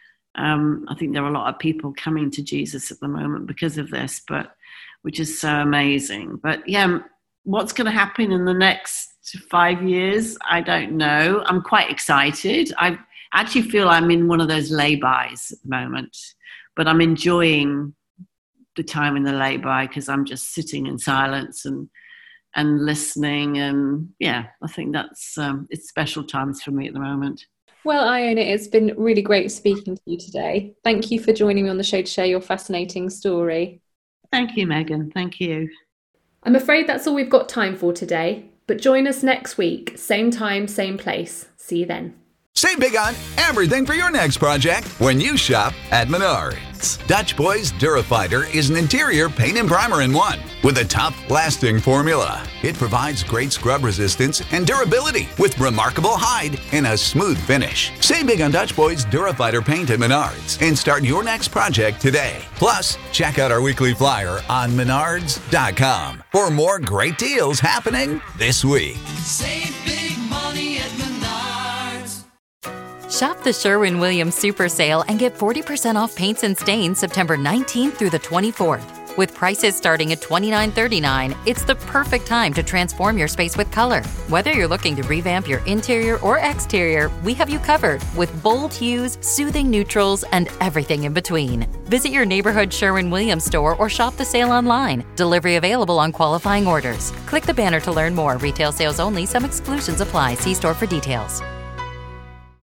um, I think there are a lot of people coming to Jesus at the moment because of this, but which is so amazing. But yeah, what's going to happen in the next five years? I don't know. I'm quite excited. I actually feel I'm in one of those lay-bys at the moment, but I'm enjoying the time in the lay-by because I'm just sitting in silence and and listening. And yeah, I think that's um, it's special times for me at the moment. Well, Iona, it's been really great speaking to you today. Thank you for joining me on the show to share your fascinating story. Thank you, Megan. Thank you. I'm afraid that's all we've got time for today, but join us next week, same time, same place. See you then. Save big on everything for your next project when you shop at Menards. Dutch Boys Durafighter is an interior paint and primer in one with a tough-lasting formula. It provides great scrub resistance and durability with remarkable hide and a smooth finish. Save big on Dutch Boys Durafighter paint at Menards and start your next project today. Plus, check out our weekly flyer on menards dot com for more great deals happening this week. Save big money at Menards. Shop the Sherwin-Williams Super Sale and get forty percent off paints and stains September nineteenth through the twenty-fourth. With prices starting at twenty-nine thirty-nine, it's the perfect time to transform your space with color. Whether you're looking to revamp your interior or exterior, we have you covered with bold hues, soothing neutrals, and everything in between. Visit your neighborhood Sherwin-Williams store or shop the sale online. Delivery available on qualifying orders. Click the banner to learn more. Retail sales only. Some exclusions apply. See store for details.